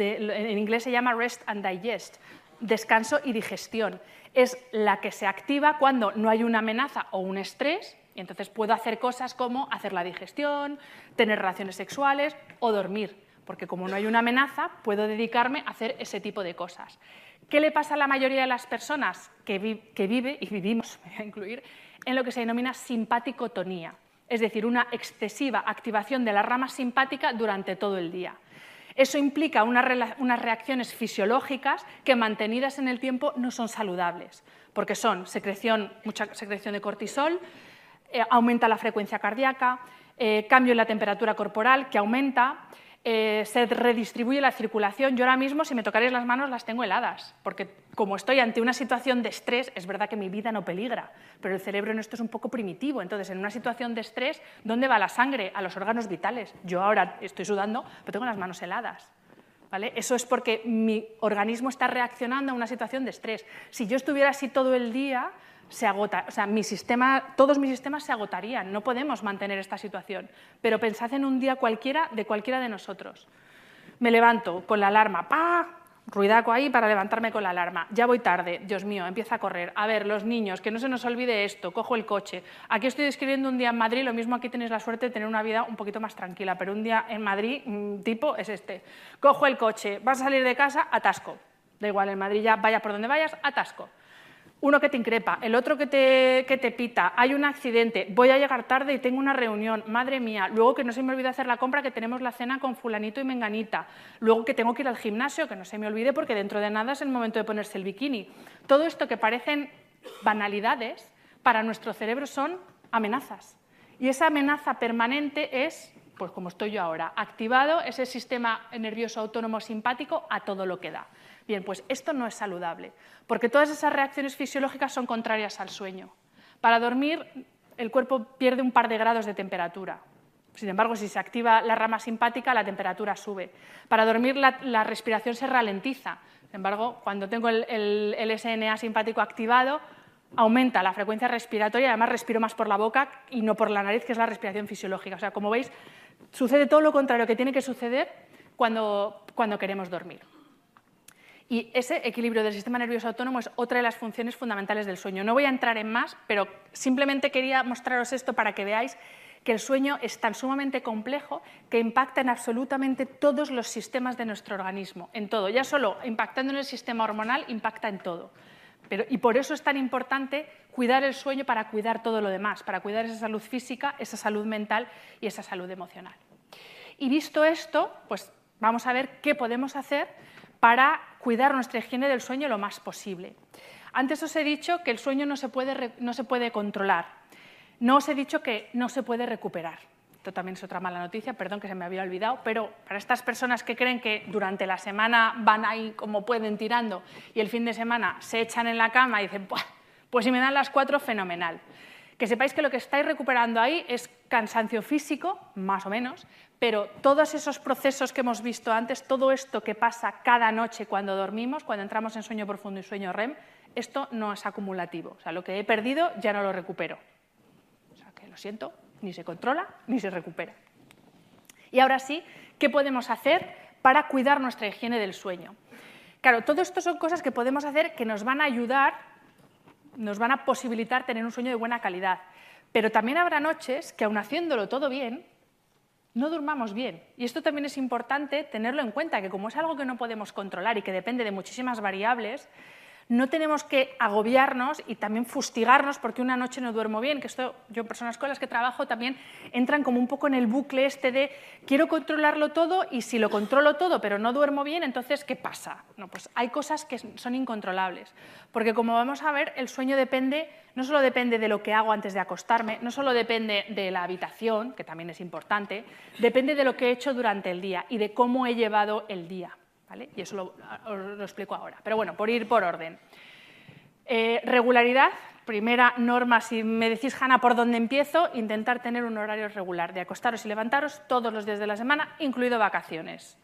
en inglés se llama rest and digest, descanso y digestión. Es la que se activa cuando no hay una amenaza o un estrés. Y entonces puedo hacer cosas como hacer la digestión, tener relaciones sexuales o dormir, porque como no hay una amenaza, puedo dedicarme a hacer ese tipo de cosas. ¿Qué le pasa a la mayoría de las personas que vive y vivimos, me voy a incluir, en lo que se denomina simpaticotonía? Es decir, una excesiva activación de la rama simpática durante todo el día. Eso implica unas reacciones fisiológicas que, mantenidas en el tiempo, no son saludables, porque son mucha secreción de cortisol, aumenta la frecuencia cardíaca, cambio en la temperatura corporal que aumenta, se redistribuye la circulación. Yo ahora mismo, si me tocaréis las manos, las tengo heladas, porque como estoy ante una situación de estrés, es verdad que mi vida no peligra, pero el cerebro en esto es un poco primitivo. Entonces, en una situación de estrés, ¿dónde va la sangre? A los órganos vitales. Yo ahora estoy sudando, pero tengo las manos heladas. ¿Vale? Eso es porque mi organismo está reaccionando a una situación de estrés. Si yo estuviera así todo el día, se agota, o sea, todos mis sistemas se agotarían, no podemos mantener esta situación. Pero pensad en un día cualquiera de nosotros. Me levanto con la alarma, ¡pah! Ruidaco ahí para levantarme con la alarma. Ya voy tarde, Dios mío, empieza a correr. A ver, los niños, que no se nos olvide esto, cojo el coche. Aquí estoy describiendo un día en Madrid, lo mismo aquí tenéis la suerte de tener una vida un poquito más tranquila, pero un día en Madrid, tipo, es este. Cojo el coche, vas a salir de casa, atasco. Da igual, en Madrid ya vaya por donde vayas, atasco. Uno que te increpa, el otro que te pita, hay un accidente, voy a llegar tarde y tengo una reunión, madre mía, luego que no se me olvide hacer la compra, que tenemos la cena con fulanito y menganita, luego que tengo que ir al gimnasio, que no se me olvide porque dentro de nada es el momento de ponerse el bikini. Todo esto que parecen banalidades, para nuestro cerebro son amenazas. Y esa amenaza permanente es, pues como estoy yo ahora, activado ese sistema nervioso autónomo simpático a todo lo que da. Bien, pues esto no es saludable, porque todas esas reacciones fisiológicas son contrarias al sueño. Para dormir, el cuerpo pierde un par de grados de temperatura. Sin embargo, si se activa la rama simpática, la temperatura sube. Para dormir, la respiración se ralentiza. Sin embargo, cuando tengo el SNA simpático activado, aumenta la frecuencia respiratoria y además respiro más por la boca y no por la nariz, que es la respiración fisiológica. O sea, como veis, sucede todo lo contrario que tiene que suceder cuando queremos dormir. Y ese equilibrio del sistema nervioso autónomo es otra de las funciones fundamentales del sueño. No voy a entrar en más, pero simplemente quería mostraros esto para que veáis que el sueño es tan sumamente complejo que impacta en absolutamente todos los sistemas de nuestro organismo, en todo. Ya solo impactando en el sistema hormonal, impacta en todo. Y por eso es tan importante cuidar el sueño para cuidar todo lo demás, para cuidar esa salud física, esa salud mental y esa salud emocional. Y visto esto, pues vamos a ver qué podemos hacer para cuidar nuestra higiene del sueño lo más posible. Antes os he dicho que el sueño no se puede controlar. No os he dicho que no se puede recuperar. Esto también es otra mala noticia, perdón que se me había olvidado, pero para estas personas que creen que durante la semana van ahí como pueden tirando y el fin de semana se echan en la cama y dicen, pues si me dan las 4, fenomenal. Que sepáis que lo que estáis recuperando ahí es cansancio físico, más o menos, pero todos esos procesos que hemos visto antes, todo esto que pasa cada noche cuando dormimos, cuando entramos en sueño profundo y sueño REM, esto no es acumulativo. O sea, lo que he perdido ya no lo recupero. O sea, que lo siento, ni se controla ni se recupera. Y ahora sí, ¿qué podemos hacer para cuidar nuestra higiene del sueño? Claro, todo esto son cosas que podemos hacer que nos van a ayudar, nos van a posibilitar tener un sueño de buena calidad. Pero también habrá noches que, aun haciéndolo todo bien, no durmamos bien. Y esto también es importante tenerlo en cuenta, que como es algo que no podemos controlar y que depende de muchísimas variables, no tenemos que agobiarnos y también fustigarnos porque una noche no duermo bien, que esto, yo, personas con las que trabajo también entran como un poco en el bucle este de quiero controlarlo todo y si lo controlo todo pero no duermo bien, entonces ¿qué pasa? No, pues hay cosas que son incontrolables, porque como vamos a ver, el sueño no solo depende de lo que hago antes de acostarme, no solo depende de la habitación, que también es importante, depende de lo que he hecho durante el día y de cómo he llevado el día. ¿Vale? Y eso os lo explico ahora. Pero bueno, por ir por orden. Regularidad, primera norma, si me decís, Hanna, ¿por dónde empiezo? Intentar tener un horario regular de acostaros y levantaros todos los días de la semana, incluido vacaciones.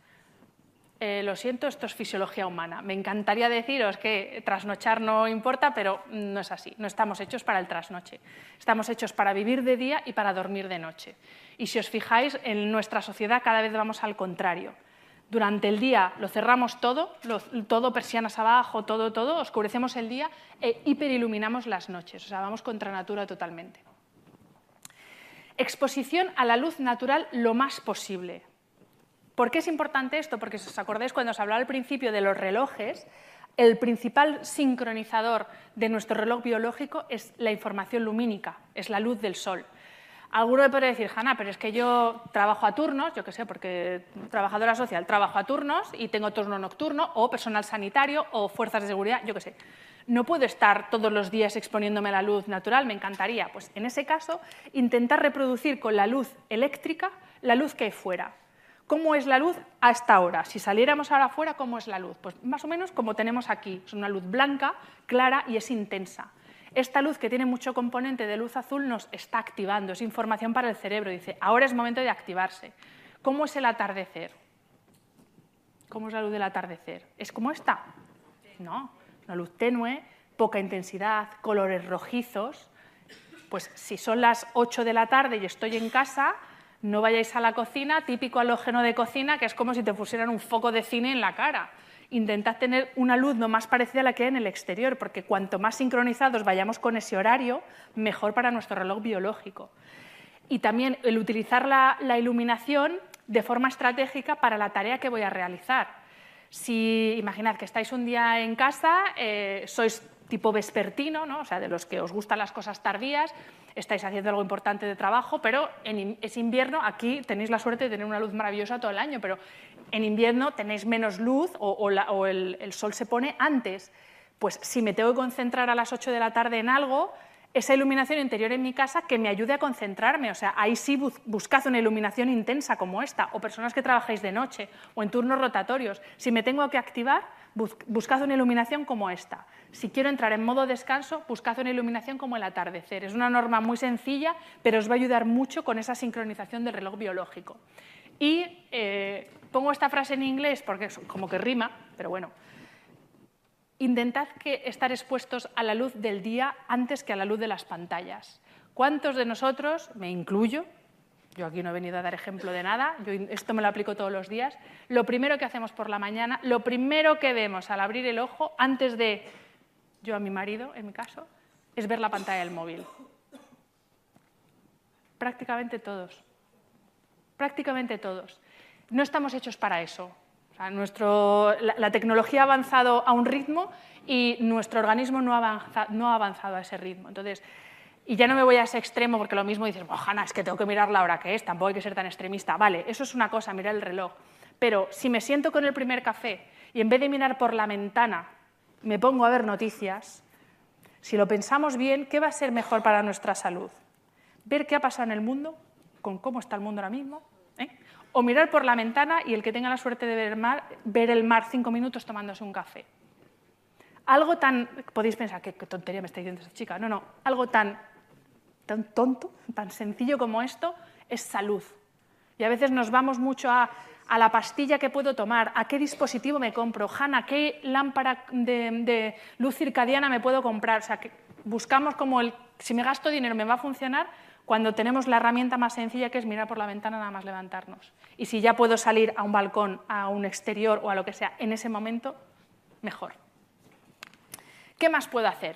Lo siento, esto es fisiología humana. Me encantaría deciros que trasnochar no importa, pero no es así. No estamos hechos para el trasnoche. Estamos hechos para vivir de día y para dormir de noche. Y si os fijáis, en nuestra sociedad cada vez vamos al contrario. Durante el día lo cerramos todo, persianas abajo, todo, oscurecemos el día e hiperiluminamos las noches. O sea, vamos contra natura totalmente. Exposición a la luz natural lo más posible. ¿Por qué es importante esto? Porque si os acordáis, cuando os hablaba al principio de los relojes, el principal sincronizador de nuestro reloj biológico es la información lumínica, es la luz del sol. Alguno me puede decir, Hanna, pero es que yo trabajo a turnos, yo qué sé, porque trabajadora social, trabajo a turnos y tengo turno nocturno, o personal sanitario, o fuerzas de seguridad, yo qué sé. No puedo estar todos los días exponiéndome a la luz natural, me encantaría. Pues en ese caso, intentar reproducir con la luz eléctrica la luz que hay fuera. ¿Cómo es la luz a esta hora? Si saliéramos ahora afuera, ¿cómo es la luz? Pues más o menos como tenemos aquí. Es una luz blanca, clara y es intensa. Esta luz, que tiene mucho componente de luz azul, nos está activando, es información para el cerebro. Dice, ahora es momento de activarse. ¿Cómo es el atardecer? ¿Cómo es la luz del atardecer? ¿Es como esta? No, una luz tenue, poca intensidad, colores rojizos. Pues si son las 8 de la tarde y estoy en casa, no vayáis a la cocina, típico halógeno de cocina, que es como si te pusieran un foco de cine en la cara. Intentad tener una luz lo más parecida a la que hay en el exterior, porque cuanto más sincronizados vayamos con ese horario, mejor para nuestro reloj biológico. Y también el utilizar la iluminación de forma estratégica para la tarea que voy a realizar. Si imaginad que estáis un día en casa, sois tipo vespertino, ¿no? O sea, de los que os gustan las cosas tardías, estáis haciendo algo importante de trabajo, pero es invierno, aquí tenéis la suerte de tener una luz maravillosa todo el año, pero en invierno tenéis menos luz o el sol se pone antes. Pues si me tengo que concentrar a las 8 de la tarde en algo, esa iluminación interior en mi casa que me ayude a concentrarme. O sea, ahí sí buscad una iluminación intensa como esta, o personas que trabajáis de noche o en turnos rotatorios. Si me tengo que activar, buscad una iluminación como esta. Si quiero entrar en modo descanso, buscad una iluminación como el atardecer. Es una norma muy sencilla, pero os va a ayudar mucho con esa sincronización del reloj biológico. Y pongo esta frase en inglés porque es como que rima, pero bueno. Intentad estar expuestos a la luz del día antes que a la luz de las pantallas. ¿Cuántos de nosotros, me incluyo, yo aquí no he venido a dar ejemplo de nada, yo esto me lo aplico todos los días, lo primero que hacemos por la mañana, lo primero que vemos al abrir el ojo, antes de, yo a mi marido, en mi caso, es ver la pantalla del móvil? Prácticamente todos. Prácticamente todos. No estamos hechos para eso. O sea, la tecnología ha avanzado a un ritmo y nuestro organismo no ha avanzado a ese ritmo. Entonces, y ya no me voy a ese extremo porque lo mismo dices, Hanna, es que tengo que mirar la hora que es, tampoco hay que ser tan extremista. Vale, eso es una cosa, mirar el reloj. Pero si me siento con el primer café y en vez de mirar por la ventana me pongo a ver noticias, si lo pensamos bien, ¿qué va a ser mejor para nuestra salud? ¿Ver qué ha pasado en el mundo, con cómo está el mundo ahora mismo? O mirar por la ventana y el que tenga la suerte de ver el mar 5 minutos tomándose un café. Algo tan... Podéis pensar, ¿qué tontería me está diciendo esta chica? No, algo tan tonto, tan sencillo como esto, es salud. Y a veces nos vamos mucho a la pastilla que puedo tomar, a qué dispositivo me compro, Hanna, qué lámpara de luz circadiana me puedo comprar. O sea, que buscamos como si me gasto dinero me va a funcionar, cuando tenemos la herramienta más sencilla que es mirar por la ventana nada más levantarnos. Y si ya puedo salir a un balcón, a un exterior o a lo que sea en ese momento, mejor. ¿Qué más puedo hacer?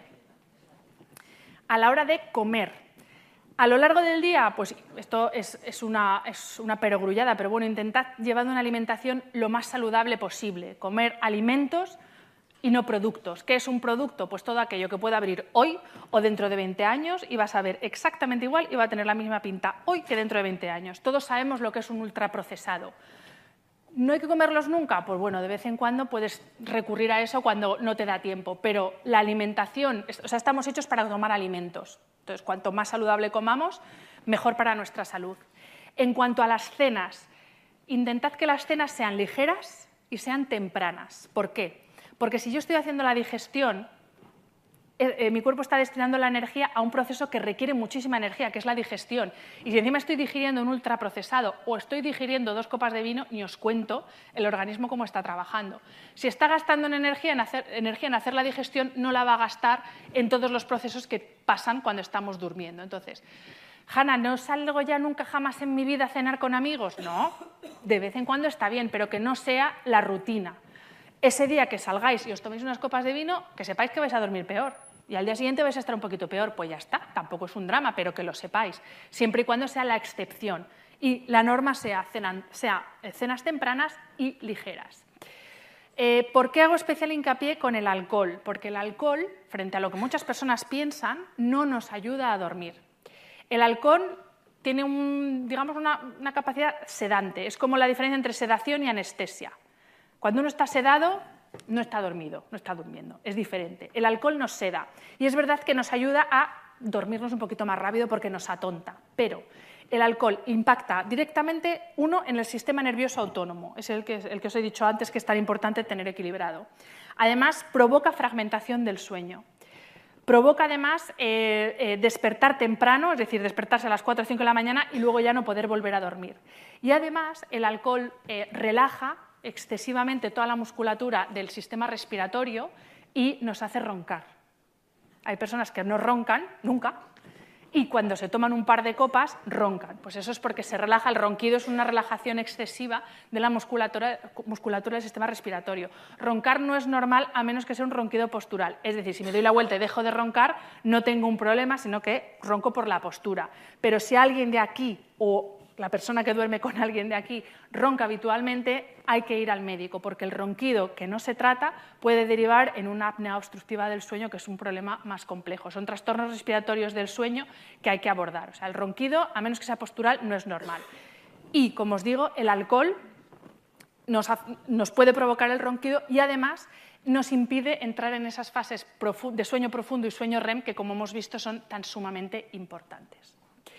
A la hora de comer. A lo largo del día, pues esto es una perogrullada, pero bueno, intentad llevar una alimentación lo más saludable posible. Comer alimentos y no productos. ¿Qué es un producto? Pues todo aquello que pueda abrir hoy o dentro de 20 años y vas a ver exactamente igual y va a tener la misma pinta hoy que dentro de 20 años. Todos sabemos lo que es un ultraprocesado. ¿No hay que comerlos nunca? Pues bueno, de vez en cuando puedes recurrir a eso cuando no te da tiempo, pero la alimentación, o sea, estamos hechos para tomar alimentos. Entonces, cuanto más saludable comamos, mejor para nuestra salud. En cuanto a las cenas, intentad que las cenas sean ligeras y sean tempranas. ¿Por qué? Porque si yo estoy haciendo la digestión, mi cuerpo está destinando la energía a un proceso que requiere muchísima energía, que es la digestión. Y si encima estoy digiriendo un ultraprocesado o estoy digiriendo 2 copas de vino, ni os cuento el organismo cómo está trabajando. Si está gastando energía en hacer la digestión, no la va a gastar en todos los procesos que pasan cuando estamos durmiendo. Entonces, Hanna, ¿no salgo ya nunca jamás en mi vida a cenar con amigos? No, de vez en cuando está bien, pero que no sea la rutina. Ese día que salgáis y os toméis unas copas de vino, que sepáis que vais a dormir peor. Y al día siguiente vais a estar un poquito peor, pues ya está, tampoco es un drama, pero que lo sepáis, siempre y cuando sea la excepción. Y la norma sea cenas tempranas y ligeras. ¿Por qué hago especial hincapié con el alcohol? Porque el alcohol, frente a lo que muchas personas piensan, no nos ayuda a dormir. El alcohol tiene una capacidad sedante, es como la diferencia entre sedación y anestesia. Cuando uno está sedado, no está dormido, no está durmiendo, es diferente. El alcohol nos seda y es verdad que nos ayuda a dormirnos un poquito más rápido porque nos atonta, pero el alcohol impacta directamente, uno, en el sistema nervioso autónomo, es el que os he dicho antes que es tan importante tener equilibrado. Además, provoca fragmentación del sueño. Provoca además despertar temprano, es decir, despertarse a las 4 o 5 de la mañana y luego ya no poder volver a dormir. Y además el alcohol relaja excesivamente toda la musculatura del sistema respiratorio y nos hace roncar. Hay personas que no roncan nunca y cuando se toman un par de copas roncan. Pues eso es porque se relaja, el ronquido es una relajación excesiva de la musculatura del sistema respiratorio. Roncar no es normal a menos que sea un ronquido postural. Es decir, si me doy la vuelta y dejo de roncar, no tengo un problema, sino que ronco por la postura. Pero si alguien de aquí o la persona que duerme con alguien de aquí ronca habitualmente, hay que ir al médico, porque el ronquido que no se trata puede derivar en una apnea obstructiva del sueño, que es un problema más complejo. Son trastornos respiratorios del sueño que hay que abordar. O sea, el ronquido, a menos que sea postural, no es normal. Y, como os digo, el alcohol nos puede provocar el ronquido y, además, nos impide entrar en esas fases de sueño profundo y sueño REM que, como hemos visto, son tan sumamente importantes.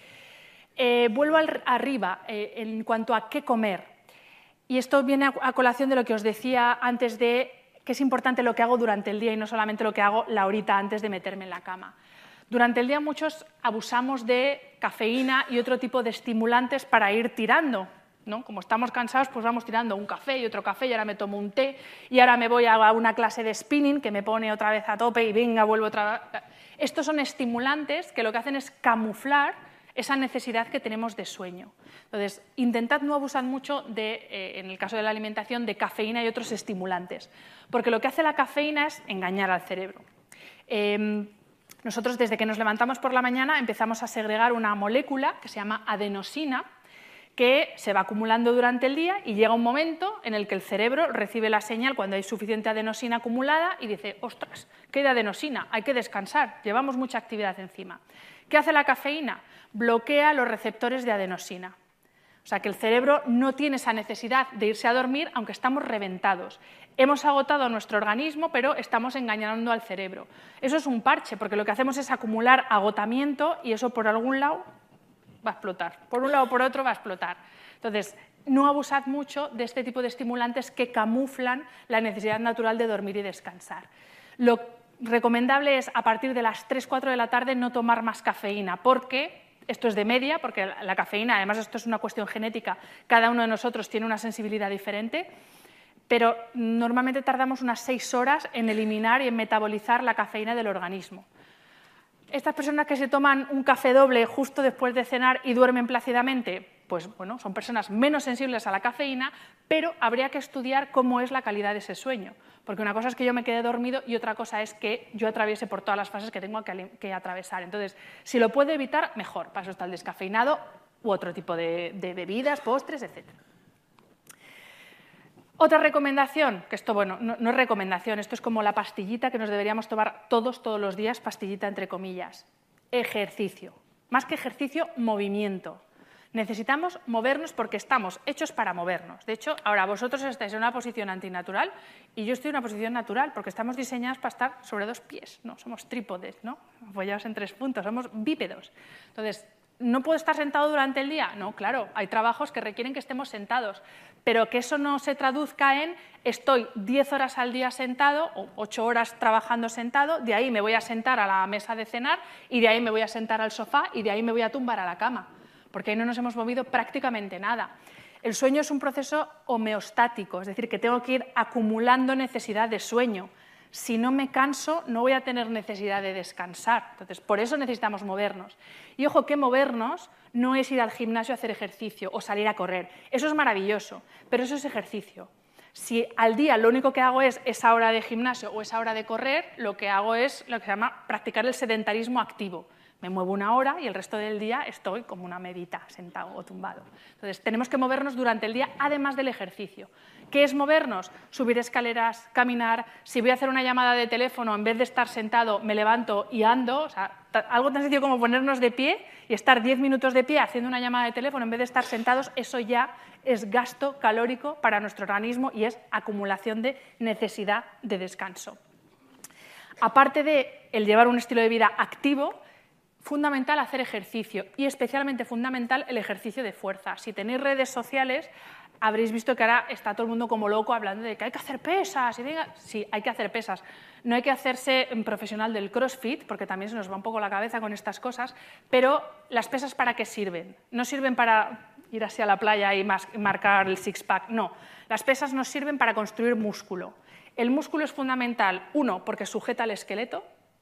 Vuelvo arriba en cuanto a qué comer. Y esto viene a colación de lo que os decía antes de que es importante lo que hago durante el día y no solamente lo que hago la horita antes de meterme en la cama. Durante el día muchos abusamos de cafeína y otro tipo de estimulantes para ir tirando, ¿no? Como estamos cansados, pues vamos tirando un café y otro café y ahora me tomo un té y ahora me voy a una clase de spinning que me pone otra vez a tope y venga, vuelvo otra vez. Estos son estimulantes que lo que hacen es camuflar esa necesidad que tenemos de sueño. Entonces, intentad no abusar mucho, en el caso de la alimentación, de cafeína y otros estimulantes, porque lo que hace la cafeína es engañar al cerebro. Nosotros, desde que nos levantamos por la mañana, empezamos a segregar una molécula que se llama adenosina, que se va acumulando durante el día y llega un momento en el que el cerebro recibe la señal cuando hay suficiente adenosina acumulada y dice, ostras, ¿qué hay de adenosina? Hay que descansar, llevamos mucha actividad encima. ¿Qué hace la cafeína? Bloquea los receptores de adenosina. O sea, que el cerebro no tiene esa necesidad de irse a dormir aunque estamos reventados. Hemos agotado a nuestro organismo, pero estamos engañando al cerebro. Eso es un parche, porque lo que hacemos es acumular agotamiento y eso por algún lado va a explotar. Por un lado o por otro va a explotar. Entonces, no abusad mucho de este tipo de estimulantes que camuflan la necesidad natural de dormir y descansar. Lo recomendable es, a partir de las 3-4 de la tarde, no tomar más cafeína, porque esto es de media, porque la cafeína, además esto es una cuestión genética, cada uno de nosotros tiene una sensibilidad diferente, pero normalmente tardamos unas 6 horas en eliminar y en metabolizar la cafeína del organismo. Estas personas que se toman un café doble justo después de cenar y duermen plácidamente, pues bueno, son personas menos sensibles a la cafeína, pero habría que estudiar cómo es la calidad de ese sueño. Porque una cosa es que yo me quede dormido y otra cosa es que yo atraviese por todas las fases que tengo que atravesar. Entonces, si lo puedo evitar, mejor. Para eso está el descafeinado u otro tipo de bebidas, postres, etc. Otra recomendación, que esto bueno, no es recomendación, esto es como la pastillita que nos deberíamos tomar todos los días, pastillita entre comillas. Ejercicio. Más que ejercicio, movimiento. Necesitamos movernos porque estamos hechos para movernos. De hecho, ahora vosotros estáis en una posición antinatural y yo estoy en una posición natural porque estamos diseñados para estar sobre 2 pies, ¿no? Somos trípodes, ¿no? Apoyados en 3 puntos, somos bípedos. Entonces, ¿no puedo estar sentado durante el día? No, claro, hay trabajos que requieren que estemos sentados, pero que eso no se traduzca en estoy 10 horas al día sentado o 8 horas trabajando sentado, de ahí me voy a sentar a la mesa de cenar y de ahí me voy a sentar al sofá y de ahí me voy a tumbar a la cama, porque ahí no nos hemos movido prácticamente nada. El sueño es un proceso homeostático, es decir, que tengo que ir acumulando necesidad de sueño. Si no me canso, no voy a tener necesidad de descansar. Entonces, por eso necesitamos movernos. Y ojo, que movernos no es ir al gimnasio a hacer ejercicio o salir a correr. Eso es maravilloso, pero eso es ejercicio. Si al día lo único que hago es esa hora de gimnasio o esa hora de correr, lo que hago es lo que se llama practicar el sedentarismo activo. Me muevo 1 hora y el resto del día estoy como una medita, sentado o tumbado. Entonces, tenemos que movernos durante el día, además del ejercicio. ¿Qué es movernos? Subir escaleras, caminar. Si voy a hacer una llamada de teléfono, en vez de estar sentado, me levanto y ando. O sea, algo tan sencillo como ponernos de pie y estar 10 minutos de pie haciendo una llamada de teléfono en vez de estar sentados, eso ya es gasto calórico para nuestro organismo y es acumulación de necesidad de descanso. Aparte de el llevar un estilo de vida activo, fundamental hacer ejercicio y especialmente fundamental el ejercicio de fuerza. Si tenéis redes sociales, habréis visto que ahora está todo el mundo como loco hablando de que hay que hacer pesas. Sí, hay que hacer pesas. No hay que hacerse profesional del CrossFit, porque también se nos va un poco la cabeza con estas cosas, pero las pesas ¿para qué sirven? No sirven para ir así a la playa y marcar el six-pack, no. Las pesas nos sirven para construir músculo. El músculo es fundamental, 1, porque sujeta el esqueleto,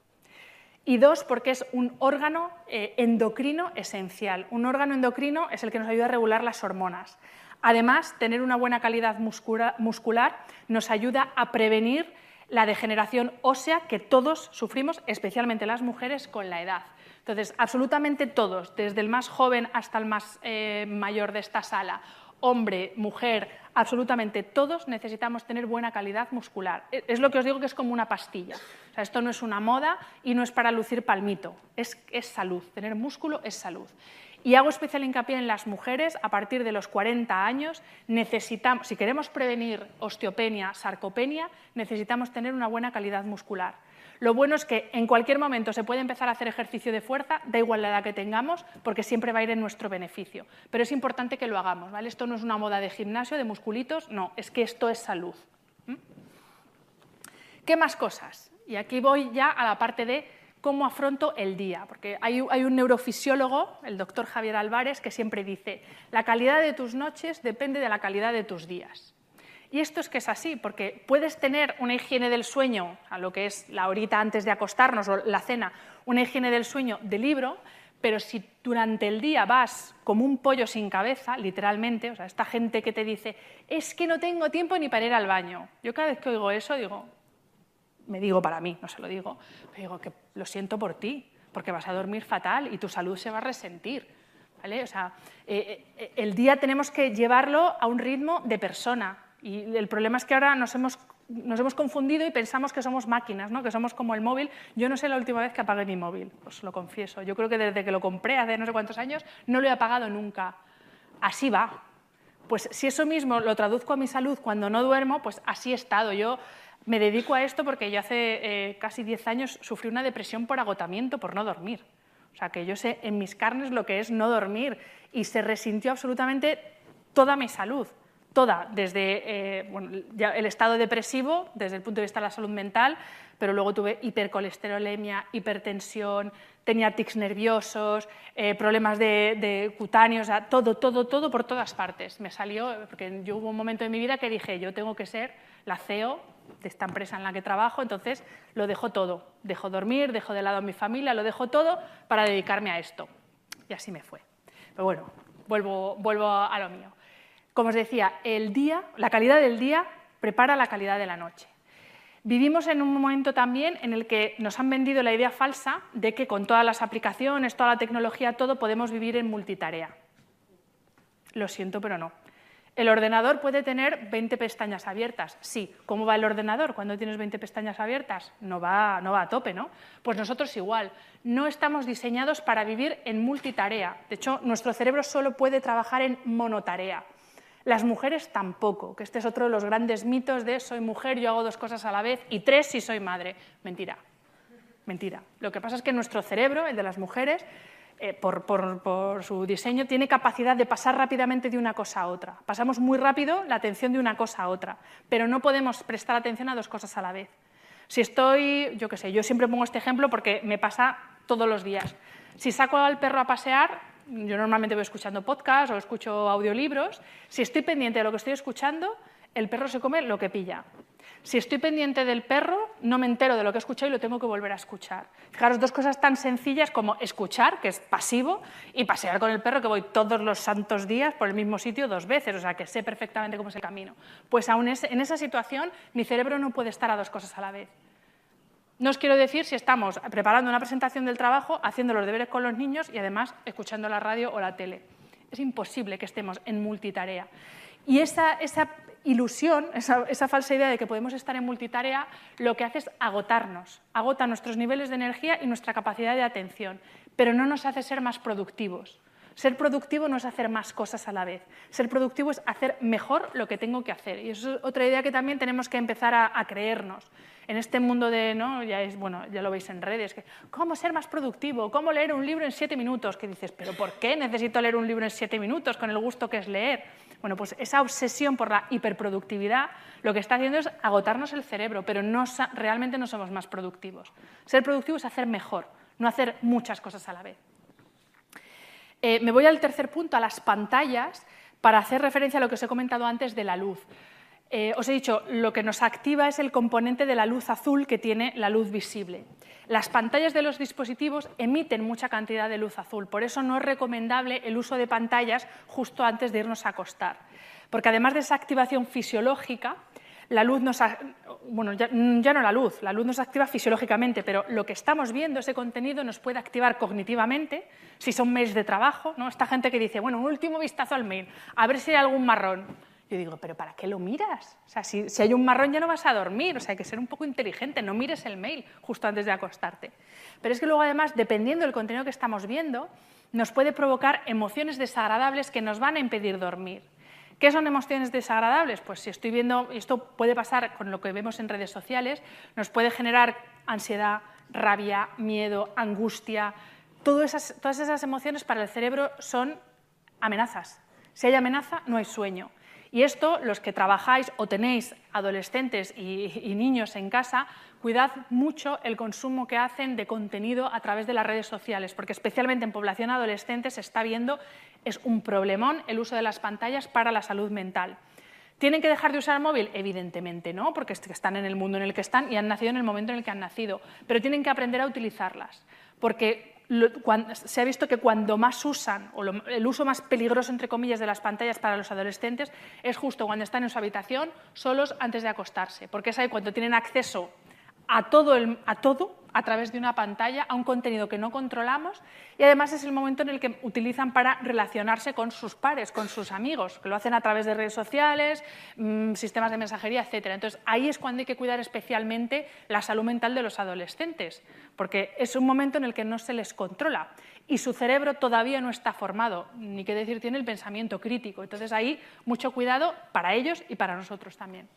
y 2, porque es un órgano endocrino esencial. Un órgano endocrino es el que nos ayuda a regular las hormonas. Además, tener una buena calidad muscular nos ayuda a prevenir la degeneración ósea que todos sufrimos, especialmente las mujeres, con la edad. Entonces, absolutamente todos, desde el más joven hasta el más mayor de esta sala, hombre, mujer, absolutamente todos necesitamos tener buena calidad muscular. Es lo que os digo que es como una pastilla. O sea, esto no es una moda y no es para lucir palmito, es salud. Tener músculo es salud. Y hago especial hincapié en las mujeres, a partir de los 40 años, necesitamos, si queremos prevenir osteopenia, sarcopenia, necesitamos tener una buena calidad muscular. Lo bueno es que en cualquier momento se puede empezar a hacer ejercicio de fuerza, da igual la edad que tengamos, porque siempre va a ir en nuestro beneficio. Pero es importante que lo hagamos, ¿vale? Esto no es una moda de gimnasio, de musculitos, no, es que esto es salud. ¿Qué más cosas? Y aquí voy ya a la parte de cómo afronto el día, porque hay un neurofisiólogo, el doctor Javier Álvarez, que siempre dice: la calidad de tus noches depende de la calidad de tus días. Y esto es que es así, porque puedes tener una higiene del sueño, a lo que es la horita antes de acostarnos o la cena, una higiene del sueño de libro, pero si durante el día vas como un pollo sin cabeza, literalmente, o sea, esta gente que te dice: es que no tengo tiempo ni para ir al baño. Yo cada vez que oigo eso me digo para mí, no se lo digo, pero digo que lo siento por ti, porque vas a dormir fatal y tu salud se va a resentir, ¿vale? O sea, el día tenemos que llevarlo a un ritmo de persona. Y el problema es que ahora nos hemos confundido y pensamos que somos máquinas, ¿no? Que somos como el móvil. Yo no sé la última vez que apagué mi móvil, os lo confieso. Yo creo que desde que lo compré hace no sé cuántos años no lo he apagado nunca. Así va. Pues si eso mismo lo traduzco a mi salud cuando no duermo, pues así he estado. Yo me dedico a esto porque yo hace casi 10 años sufrí una depresión por agotamiento, por no dormir. O sea, que yo sé en mis carnes lo que es no dormir y se resintió absolutamente toda mi salud. Toda, desde ya el estado depresivo, desde el punto de vista de la salud mental, pero luego tuve hipercolesterolemia, hipertensión, tenía tics nerviosos, problemas de cutáneos, o sea, todo por todas partes. Me salió, porque yo hubo un momento en mi vida que dije: yo tengo que ser la CEO de esta empresa en la que trabajo, entonces lo dejo todo. Dejo dormir, dejo de lado a mi familia, lo dejo todo para dedicarme a esto. Y así me fue. Pero bueno, vuelvo a lo mío. Como os decía, el día, la calidad del día prepara la calidad de la noche. Vivimos en un momento también en el que nos han vendido la idea falsa de que con todas las aplicaciones, toda la tecnología, todo, podemos vivir en multitarea. Lo siento, pero no. ¿El ordenador puede tener 20 pestañas abiertas? Sí. ¿Cómo va el ordenador cuando tienes 20 pestañas abiertas? No va a tope, ¿no? Pues nosotros igual. No estamos diseñados para vivir en multitarea. De hecho, nuestro cerebro solo puede trabajar en monotarea. Las mujeres tampoco, que este es otro de los grandes mitos de soy mujer, yo hago 2 cosas a la vez y 3 si soy madre. Mentira, mentira. Lo que pasa es que nuestro cerebro, el de las mujeres, por su diseño, tiene capacidad de pasar rápidamente de una cosa a otra. Pasamos muy rápido la atención de una cosa a otra, pero no podemos prestar atención a 2 cosas a la vez. Si estoy, yo qué sé, yo siempre pongo este ejemplo porque me pasa todos los días. Si saco al perro a pasear, yo normalmente voy escuchando podcasts o escucho audiolibros. Si estoy pendiente de lo que estoy escuchando, el perro se come lo que pilla. Si estoy pendiente del perro, no me entero de lo que he escuchado y lo tengo que volver a escuchar. Fijaros, 2 cosas tan sencillas como escuchar, que es pasivo, y pasear con el perro, que voy todos los santos días por el mismo sitio 2 veces, o sea, que sé perfectamente cómo es el camino. Pues aún en esa situación, mi cerebro no puede estar a 2 cosas a la vez. No os quiero decir si estamos preparando una presentación del trabajo, haciendo los deberes con los niños y además escuchando la radio o la tele. Es imposible que estemos en multitarea. Y esa ilusión, esa falsa idea de que podemos estar en multitarea, lo que hace es agotarnos. Agota nuestros niveles de energía y nuestra capacidad de atención, pero no nos hace ser más productivos. Ser productivo no es hacer más cosas a la vez. Ser productivo es hacer mejor lo que tengo que hacer. Y eso es otra idea que también tenemos que empezar a creernos. En este mundo de, ¿no? Ya lo veis en redes, que, ¿cómo ser más productivo? ¿Cómo leer un libro en 7 minutos? Que dices, ¿pero por qué necesito leer un libro en 7 minutos con el gusto que es leer? Bueno, pues esa obsesión por la hiperproductividad lo que está haciendo es agotarnos el cerebro, pero realmente no somos más productivos. Ser productivo es hacer mejor, no hacer muchas cosas a la vez. Me voy al tercer punto, a las pantallas, para hacer referencia a lo que os he comentado antes de la luz. Os he dicho, lo que nos activa es el componente de la luz azul que tiene la luz visible. Las pantallas de los dispositivos emiten mucha cantidad de luz azul, por eso no es recomendable el uso de pantallas justo antes de irnos a acostar. Porque además de esa activación fisiológica, la luz ya no la luz nos activa fisiológicamente, pero lo que estamos viendo, ese contenido, nos puede activar cognitivamente, si son mails de trabajo, ¿no? Esta gente que dice, bueno, un último vistazo al mail, a ver si hay algún marrón. Yo digo, ¿pero para qué lo miras? O sea, si hay un marrón ya no vas a dormir, o sea, hay que ser un poco inteligente, no mires el mail justo antes de acostarte. Pero es que luego, además, dependiendo del contenido que estamos viendo, nos puede provocar emociones desagradables que nos van a impedir dormir. ¿Qué son emociones desagradables? Pues si estoy viendo, y esto puede pasar con lo que vemos en redes sociales, nos puede generar ansiedad, rabia, miedo, angustia. Todas esas emociones para el cerebro son amenazas. Si hay amenaza, no hay sueño. Y esto, los que trabajáis o tenéis adolescentes y niños en casa, cuidad mucho el consumo que hacen de contenido a través de las redes sociales, porque especialmente en población adolescente se está viendo, es un problemón el uso de las pantallas para la salud mental. ¿Tienen que dejar de usar el móvil? Evidentemente no, porque están en el mundo en el que están y han nacido en el momento en el que han nacido, pero tienen que aprender a utilizarlas, porque se ha visto que cuando más usan, o el uso más peligroso, entre comillas, de las pantallas para los adolescentes es justo cuando están en su habitación, solos, antes de acostarse, porque es ahí cuando tienen acceso a todo a través de una pantalla, a un contenido que no controlamos, y además es el momento en el que utilizan para relacionarse con sus pares, con sus amigos, que lo hacen a través de redes sociales, sistemas de mensajería, etc. Entonces, ahí es cuando hay que cuidar especialmente la salud mental de los adolescentes, porque es un momento en el que no se les controla y su cerebro todavía no está formado, ni qué decir tiene el pensamiento crítico. Entonces, ahí mucho cuidado para ellos y para nosotros también.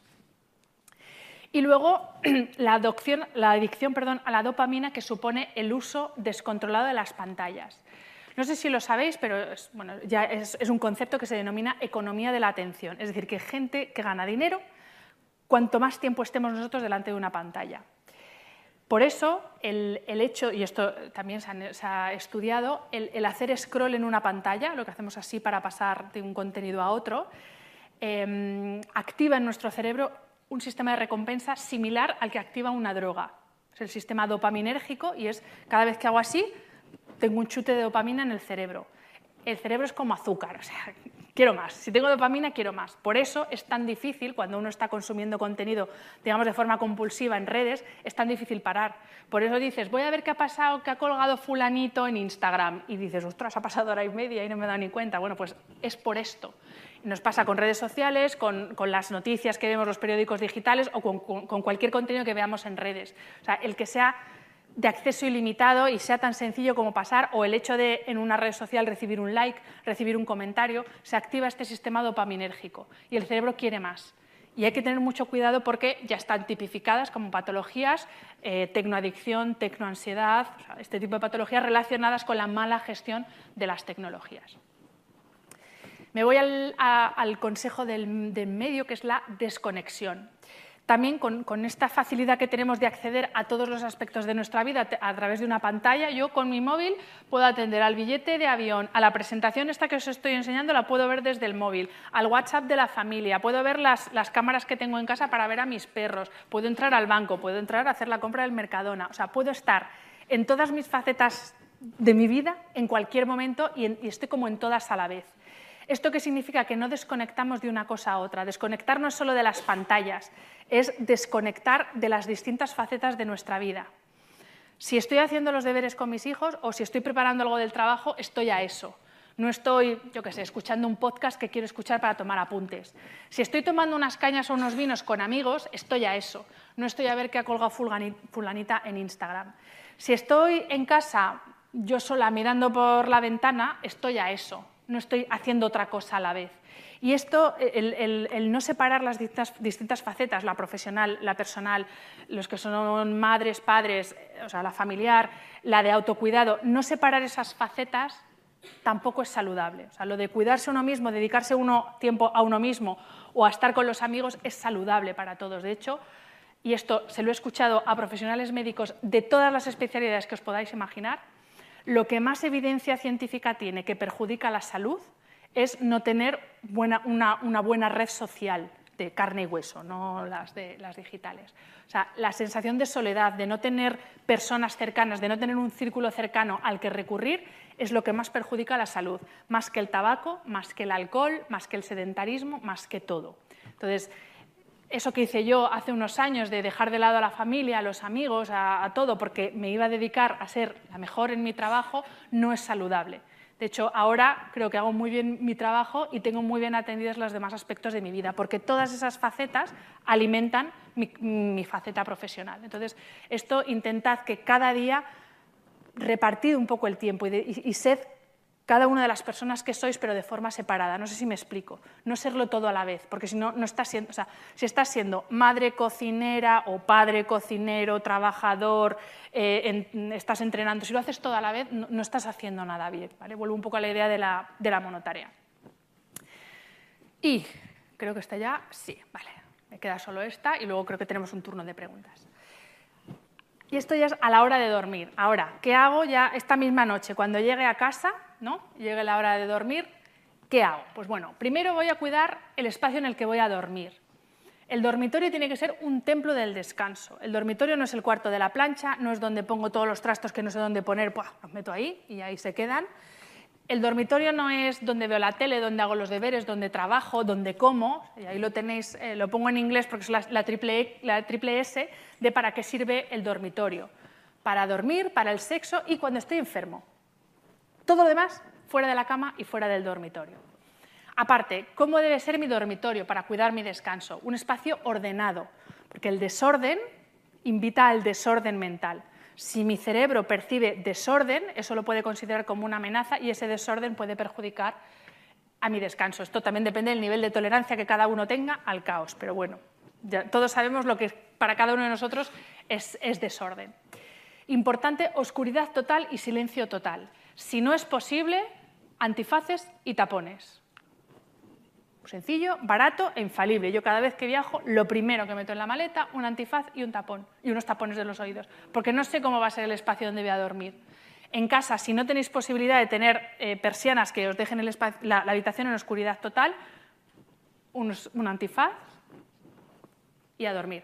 Y luego la adicción a la dopamina que supone el uso descontrolado de las pantallas. No sé si lo sabéis, pero ya es un concepto que se denomina economía de la atención. Es decir, que gente que gana dinero cuanto más tiempo estemos nosotros delante de una pantalla. Por eso, el hecho, y esto también se ha estudiado, el hacer scroll en una pantalla, lo que hacemos así para pasar de un contenido a otro, activa en nuestro cerebro un sistema de recompensa similar al que activa una droga. Es el sistema dopaminérgico y es cada vez que hago así, tengo un chute de dopamina en el cerebro. El cerebro es como azúcar, o sea, quiero más. Si tengo dopamina, quiero más. Por eso es tan difícil, cuando uno está consumiendo contenido, digamos, de forma compulsiva en redes, es tan difícil parar. Por eso dices, voy a ver qué ha pasado, qué ha colgado fulanito en Instagram. Y dices, ostras, ha pasado hora y media y no me he dado ni cuenta. Bueno, pues es por esto. Nos pasa con redes sociales, con las noticias que vemos en los periódicos digitales o con cualquier contenido que veamos en redes. O sea, el que sea de acceso ilimitado y sea tan sencillo como pasar, o el hecho de en una red social recibir un like, recibir un comentario, se activa este sistema dopaminérgico y el cerebro quiere más. Y hay que tener mucho cuidado porque ya están tipificadas como patologías, tecnoadicción, tecnoansiedad, o sea, este tipo de patologías relacionadas con la mala gestión de las tecnologías. Me voy al consejo del medio, que es la desconexión. También con esta facilidad que tenemos de acceder a todos los aspectos de nuestra vida a través de una pantalla, yo con mi móvil puedo atender al billete de avión, a la presentación esta que os estoy enseñando la puedo ver desde el móvil, al WhatsApp de la familia, puedo ver las cámaras que tengo en casa para ver a mis perros, puedo entrar al banco, puedo entrar a hacer la compra del Mercadona, o sea, puedo estar en todas mis facetas de mi vida en cualquier momento y estoy como en todas a la vez. ¿Esto qué significa? Que no desconectamos de una cosa a otra. Desconectar no es solo de las pantallas, es desconectar de las distintas facetas de nuestra vida. Si estoy haciendo los deberes con mis hijos o si estoy preparando algo del trabajo, estoy a eso. No estoy, yo qué sé, escuchando un podcast que quiero escuchar para tomar apuntes. Si estoy tomando unas cañas o unos vinos con amigos, estoy a eso. No estoy a ver qué ha colgado fulanita en Instagram. Si estoy en casa, yo sola mirando por la ventana, estoy a eso. No estoy haciendo otra cosa a la vez. Y esto, el no separar las distintas facetas, la profesional, la personal, los que son madres, padres, o sea, la familiar, la de autocuidado, no separar esas facetas tampoco es saludable. O sea, lo de cuidarse uno mismo, dedicarse tiempo a uno mismo o a estar con los amigos es saludable para todos. De hecho, y esto se lo he escuchado a profesionales médicos de todas las especialidades que os podáis imaginar, lo que más evidencia científica tiene que perjudica la salud es no tener una buena red social de carne y hueso, no las digitales. O sea, la sensación de soledad, de no tener personas cercanas, de no tener un círculo cercano al que recurrir, es lo que más perjudica la salud, más que el tabaco, más que el alcohol, más que el sedentarismo, más que todo. Entonces, eso que hice yo hace unos años de dejar de lado a la familia, a los amigos, a todo, porque me iba a dedicar a ser la mejor en mi trabajo, no es saludable. De hecho, ahora creo que hago muy bien mi trabajo y tengo muy bien atendidos los demás aspectos de mi vida, porque todas esas facetas alimentan mi faceta profesional. Entonces, esto intentad que cada día repartid un poco el tiempo y sed cada una de las personas que sois, pero de forma separada. No sé si me explico. No serlo todo a la vez, porque si no, no estás siendo... O sea, si estás siendo madre cocinera o padre cocinero, trabajador, estás entrenando, si lo haces todo a la vez, no estás haciendo nada bien, ¿vale? Vuelvo un poco a la idea de la monotarea. Y Creo que está ya. Sí, vale. Me queda solo esta y luego creo que tenemos un turno de preguntas. Y esto ya es a la hora de dormir. Ahora, ¿qué hago ya esta misma noche? Cuando llegue a casa, ¿no? Llegue la hora de dormir, ¿qué hago? Pues bueno, primero voy a cuidar el espacio en el que voy a dormir. El dormitorio tiene que ser un templo del descanso. El dormitorio no es el cuarto de la plancha, no es donde pongo todos los trastos que no sé dónde poner, pues los meto ahí y ahí se quedan. El dormitorio no es donde veo la tele, donde hago los deberes, donde trabajo, donde como, y ahí lo tenéis, lo pongo en inglés porque es la triple S de para qué sirve el dormitorio. Para dormir, para el sexo y cuando estoy enfermo. Todo lo demás fuera de la cama y fuera del dormitorio. Aparte, ¿cómo debe ser mi dormitorio para cuidar mi descanso? Un espacio ordenado, porque el desorden invita al desorden mental. Si mi cerebro percibe desorden, eso lo puede considerar como una amenaza y ese desorden puede perjudicar a mi descanso. Esto también depende del nivel de tolerancia que cada uno tenga al caos, pero bueno, ya todos sabemos lo que para cada uno de nosotros es desorden. Importante, oscuridad total y silencio total. Si no es posible, antifaces y tapones. Sencillo, barato e infalible. Yo cada vez que viajo, lo primero que meto en la maleta, un antifaz y un tapón, y unos tapones de los oídos, porque no sé cómo va a ser el espacio donde voy a dormir. En casa, si no tenéis posibilidad de tener persianas que os dejen la habitación en oscuridad total, un antifaz y a dormir.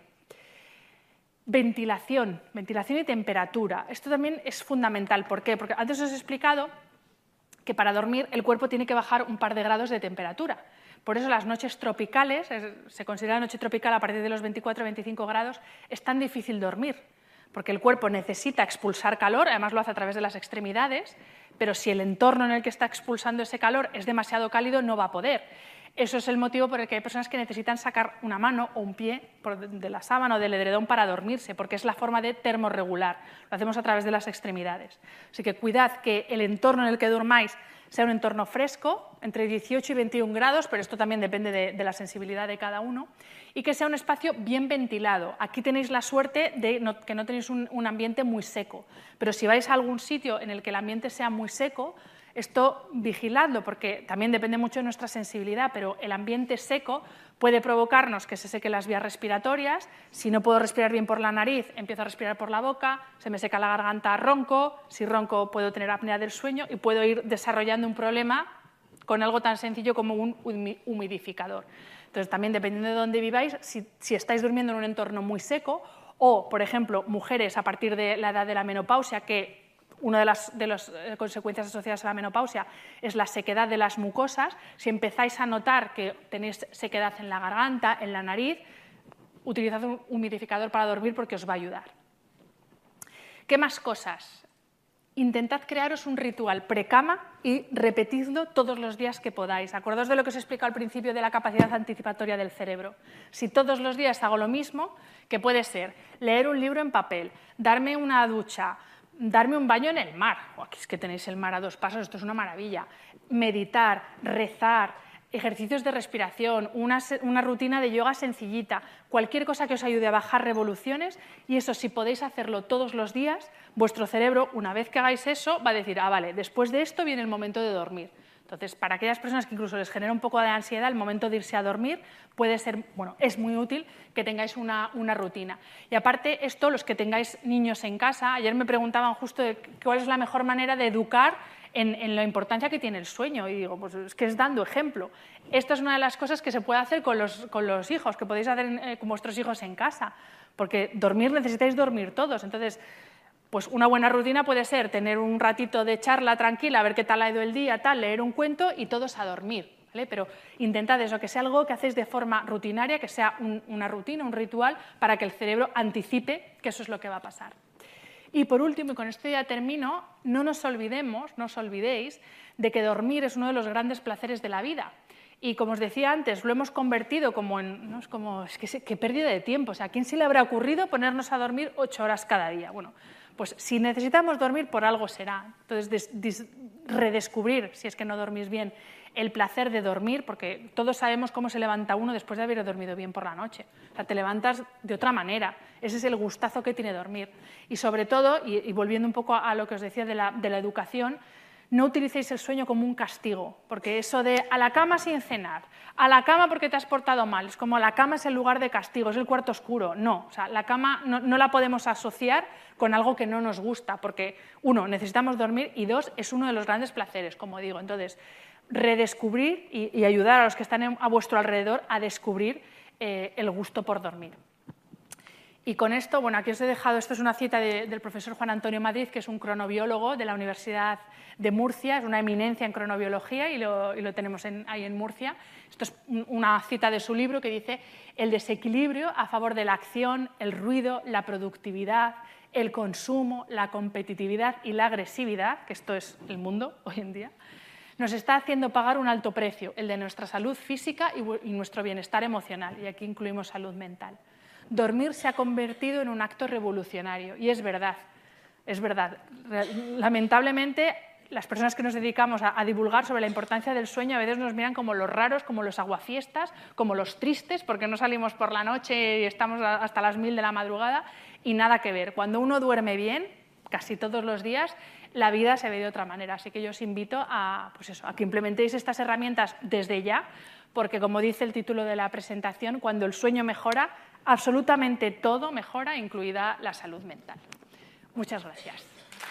Ventilación y temperatura. Esto también es fundamental. ¿Por qué? Porque antes os he explicado que para dormir el cuerpo tiene que bajar un par de grados de temperatura. Por eso las noches tropicales, se considera noche tropical a partir de los 24-25 grados, es tan difícil dormir, porque el cuerpo necesita expulsar calor, además lo hace a través de las extremidades, pero si el entorno en el que está expulsando ese calor es demasiado cálido, no va a poder. Eso es el motivo por el que hay personas que necesitan sacar una mano o un pie de la sábana o del edredón para dormirse, porque es la forma de termorregular. Lo hacemos a través de las extremidades. Así que cuidad que el entorno en el que durmáis sea un entorno fresco, entre 18 y 21 grados, pero esto también depende de la sensibilidad de cada uno, y que sea un espacio bien ventilado. Aquí tenéis la suerte de que no tenéis un ambiente muy seco, pero si vais a algún sitio en el que el ambiente sea muy seco, esto vigiladlo, porque también depende mucho de nuestra sensibilidad, pero el ambiente seco puede provocarnos que se sequen las vías respiratorias. Si no puedo respirar bien por la nariz, empiezo a respirar por la boca, se me seca la garganta, ronco, si ronco puedo tener apnea del sueño y puedo ir desarrollando un problema con algo tan sencillo como un humidificador. Entonces, también dependiendo de dónde viváis, si estáis durmiendo en un entorno muy seco o, por ejemplo, mujeres a partir de la edad de la menopausia, que una de las consecuencias asociadas a la menopausia es la sequedad de las mucosas. Si empezáis a notar que tenéis sequedad en la garganta, en la nariz, utilizad un humidificador para dormir porque os va a ayudar. ¿Qué más cosas? Intentad crearos un ritual precama y repetidlo todos los días que podáis. Acordaos de lo que os he explicado al principio de la capacidad anticipatoria del cerebro. Si todos los días hago lo mismo, que puede ser leer un libro en papel, darme una ducha, darme un baño en el mar, aquí es que tenéis el mar a 2 pasos, esto es una maravilla, meditar, rezar, ejercicios de respiración, una rutina de yoga sencillita, cualquier cosa que os ayude a bajar revoluciones, y eso, si podéis hacerlo todos los días, vuestro cerebro, una vez que hagáis eso, va a decir, ah, vale, después de esto viene el momento de dormir. Entonces, para aquellas personas que incluso les genera un poco de ansiedad el momento de irse a dormir, puede ser, bueno, es muy útil que tengáis una rutina. Y aparte, esto, los que tengáis niños en casa, ayer me preguntaban justo de cuál es la mejor manera de educar en la importancia que tiene el sueño, y digo, pues es que es dando ejemplo. Esta es una de las cosas que se puede hacer con los hijos, que podéis hacer con vuestros hijos en casa, porque dormir necesitáis dormir todos. Entonces, pues una buena rutina puede ser tener un ratito de charla tranquila, a ver qué tal ha ido el día, tal, leer un cuento y todos a dormir, ¿vale? Pero intentad eso, que sea algo que hacéis de forma rutinaria, que sea una rutina, un ritual, para que el cerebro anticipe que eso es lo que va a pasar. Y por último, y con esto ya termino, no os olvidéis de que dormir es uno de los grandes placeres de la vida. Y como os decía antes, lo hemos convertido como en, ¿no? Qué pérdida de tiempo. O sea, ¿a quién se le habrá ocurrido ponernos a dormir 8 horas cada día? Bueno, pues si necesitamos dormir, por algo será. Entonces, redescubrir, si es que no dormís bien, el placer de dormir, porque todos sabemos cómo se levanta uno después de haber dormido bien por la noche. O sea, te levantas de otra manera. Ese es el gustazo que tiene dormir. Y sobre todo, y volviendo un poco a lo que os decía de la educación, no utilicéis el sueño como un castigo, porque eso de a la cama sin cenar, a la cama porque te has portado mal, es como a la cama es el lugar de castigo, es el cuarto oscuro. No, o sea, la cama no la podemos asociar con algo que no nos gusta, porque, uno, necesitamos dormir y dos, es uno de los grandes placeres, como digo. Entonces, redescubrir y ayudar a los que están a vuestro alrededor a descubrir el gusto por dormir. Y con esto, bueno, aquí os he dejado, esto es una cita del profesor Juan Antonio Madrid, que es un cronobiólogo de la Universidad de Murcia, es una eminencia en cronobiología y lo tenemos ahí en Murcia. Esto es una cita de su libro que dice: el desequilibrio a favor de la acción, el ruido, la productividad, el consumo, la competitividad y la agresividad, que esto es el mundo hoy en día, nos está haciendo pagar un alto precio, el de nuestra salud física y nuestro bienestar emocional, y aquí incluimos salud mental. Dormir se ha convertido en un acto revolucionario, y es verdad, es verdad. Lamentablemente, las personas que nos dedicamos a divulgar sobre la importancia del sueño a veces nos miran como los raros, como los aguafiestas, como los tristes, porque no salimos por la noche y estamos hasta las 1000 de la madrugada, y nada que ver. Cuando uno duerme bien, casi todos los días, la vida se ve de otra manera. Así que yo os invito a que implementéis estas herramientas desde ya, porque, como dice el título de la presentación, cuando el sueño mejora, absolutamente todo mejora, incluida la salud mental. Muchas gracias.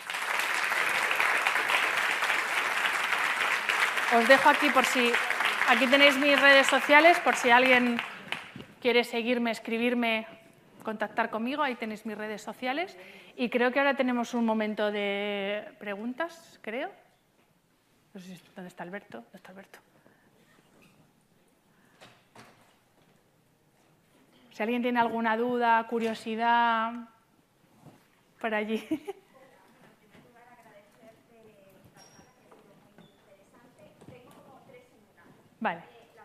Os dejo aquí aquí tenéis mis redes sociales, por si alguien quiere seguirme, escribirme, contactar conmigo, ahí tenéis mis redes sociales. Y creo que ahora tenemos un momento de preguntas, creo. No sé dónde está Alberto. ¿Dónde está Alberto? Si alguien tiene alguna duda, curiosidad, por allí. Vale.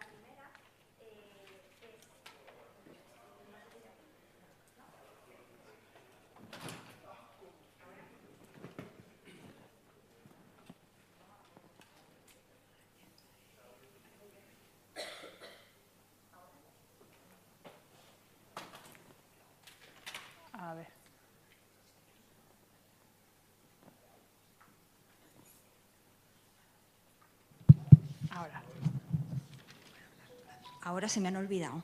A ver. Ahora se me han olvidado.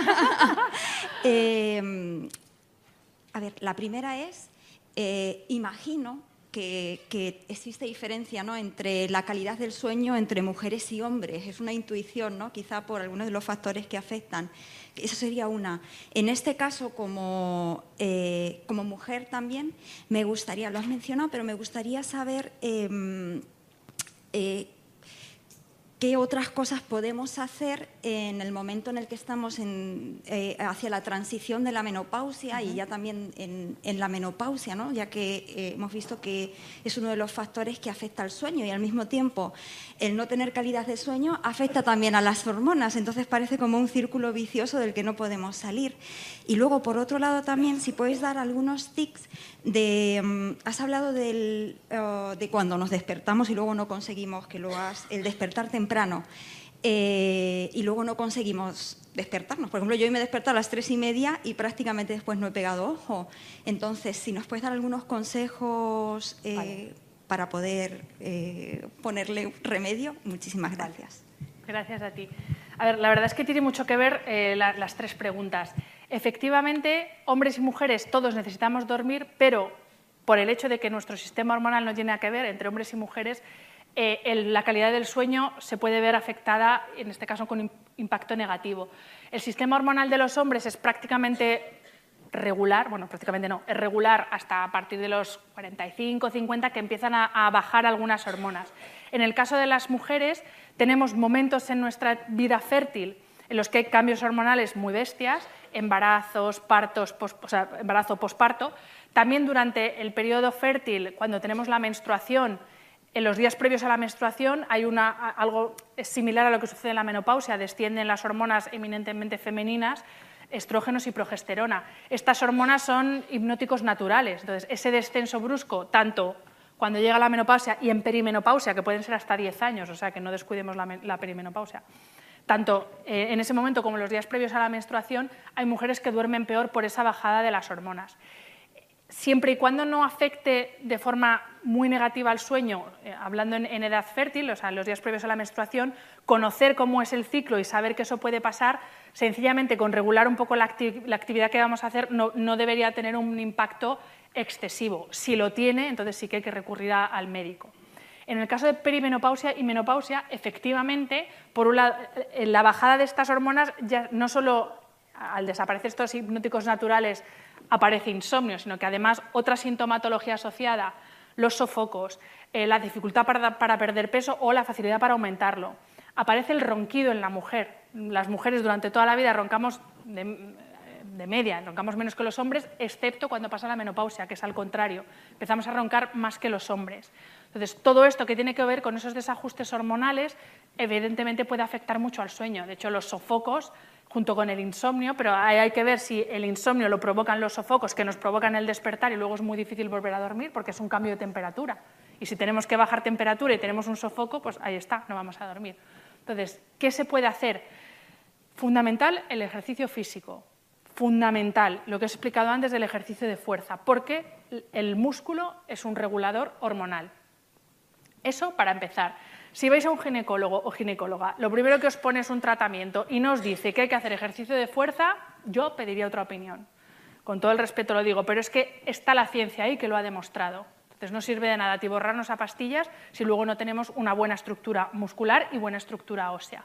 A ver, la primera es, imagino que existe diferencia, ¿no?, entre la calidad del sueño entre mujeres y hombres. Es una intuición, ¿no?, quizá por algunos de los factores que afectan. Eso sería una. En este caso, como mujer también, me gustaría, lo has mencionado, pero me gustaría saber qué otras cosas podemos hacer en el momento en el que estamos hacia la transición de la menopausia y ya también en la menopausia, ¿no?, ya que hemos visto que es uno de los factores que afecta al sueño y al mismo tiempo el no tener calidad de sueño afecta también a las hormonas, entonces parece como un círculo vicioso del que no podemos salir. Y luego, por otro lado, también, si podéis dar algunos tips has hablado de cuando nos despertamos y luego no conseguimos el despertar temprano y luego no conseguimos despertarnos. Por ejemplo, yo hoy me he despertado a las 3:30 y prácticamente después no he pegado ojo. Entonces, si nos puedes dar algunos consejos vale, para poder ponerle remedio, muchísimas gracias. Gracias a ti. A ver, la verdad es que tiene mucho que ver las tres preguntas. Efectivamente, hombres y mujeres todos necesitamos dormir, pero por el hecho de que nuestro sistema hormonal no tiene nada que ver entre hombres y mujeres, la calidad del sueño se puede ver afectada, en este caso con impacto negativo. El sistema hormonal de los hombres es prácticamente regular, bueno, prácticamente no, es regular hasta a partir de los 45, 50, que empiezan a bajar algunas hormonas. En el caso de las mujeres, tenemos momentos en nuestra vida fértil en los que hay cambios hormonales muy bestias, embarazos, partos, embarazo, posparto. También durante el periodo fértil, cuando tenemos la menstruación, en los días previos a la menstruación hay algo similar a lo que sucede en la menopausia, descienden las hormonas eminentemente femeninas, estrógenos y progesterona. Estas hormonas son hipnóticos naturales, entonces ese descenso brusco, tanto cuando llega la menopausia y en perimenopausia, que pueden ser hasta 10 años, o sea que no descuidemos la perimenopausia, tanto en ese momento como en los días previos a la menstruación, hay mujeres que duermen peor por esa bajada de las hormonas. siempre y cuando no afecte de forma muy negativa al sueño, hablando en edad fértil, o sea, en los días previos a la menstruación, conocer cómo es el ciclo y saber que eso puede pasar, sencillamente con regular un poco la actividad que vamos a hacer no debería tener un impacto excesivo. Si lo tiene, entonces sí que hay que recurrir al médico. En el caso de perimenopausia y menopausia, efectivamente, por un lado, la bajada de estas hormonas, ya no solo al desaparecer estos hipnóticos naturales aparece insomnio, sino que además otra sintomatología asociada, los sofocos, la dificultad para perder peso o la facilidad para aumentarlo. Aparece el ronquido en la mujer. Las mujeres durante toda la vida roncamos de media, roncamos menos que los hombres, excepto cuando pasa la menopausia, que es al contrario. Empezamos a roncar más que los hombres. Entonces, todo esto que tiene que ver con esos desajustes hormonales, evidentemente puede afectar mucho al sueño. De hecho, los sofocos, junto con el insomnio, pero hay que ver si el insomnio lo provocan los sofocos, que nos provocan el despertar y luego es muy difícil volver a dormir porque es un cambio de temperatura. Y si tenemos que bajar temperatura y tenemos un sofoco, pues ahí está, no vamos a dormir. Entonces, ¿qué se puede hacer? Fundamental, el ejercicio físico. Fundamental, lo que he explicado antes del ejercicio de fuerza, porque el músculo es un regulador hormonal. Eso para empezar. Si vais a un ginecólogo o ginecóloga, lo primero que os pone es un tratamiento y no os dice que hay que hacer ejercicio de fuerza, yo pediría otra opinión. Con todo el respeto lo digo, pero es que está la ciencia ahí que lo ha demostrado. Entonces no sirve de nada atiborrarnos a pastillas si luego no tenemos una buena estructura muscular y buena estructura ósea.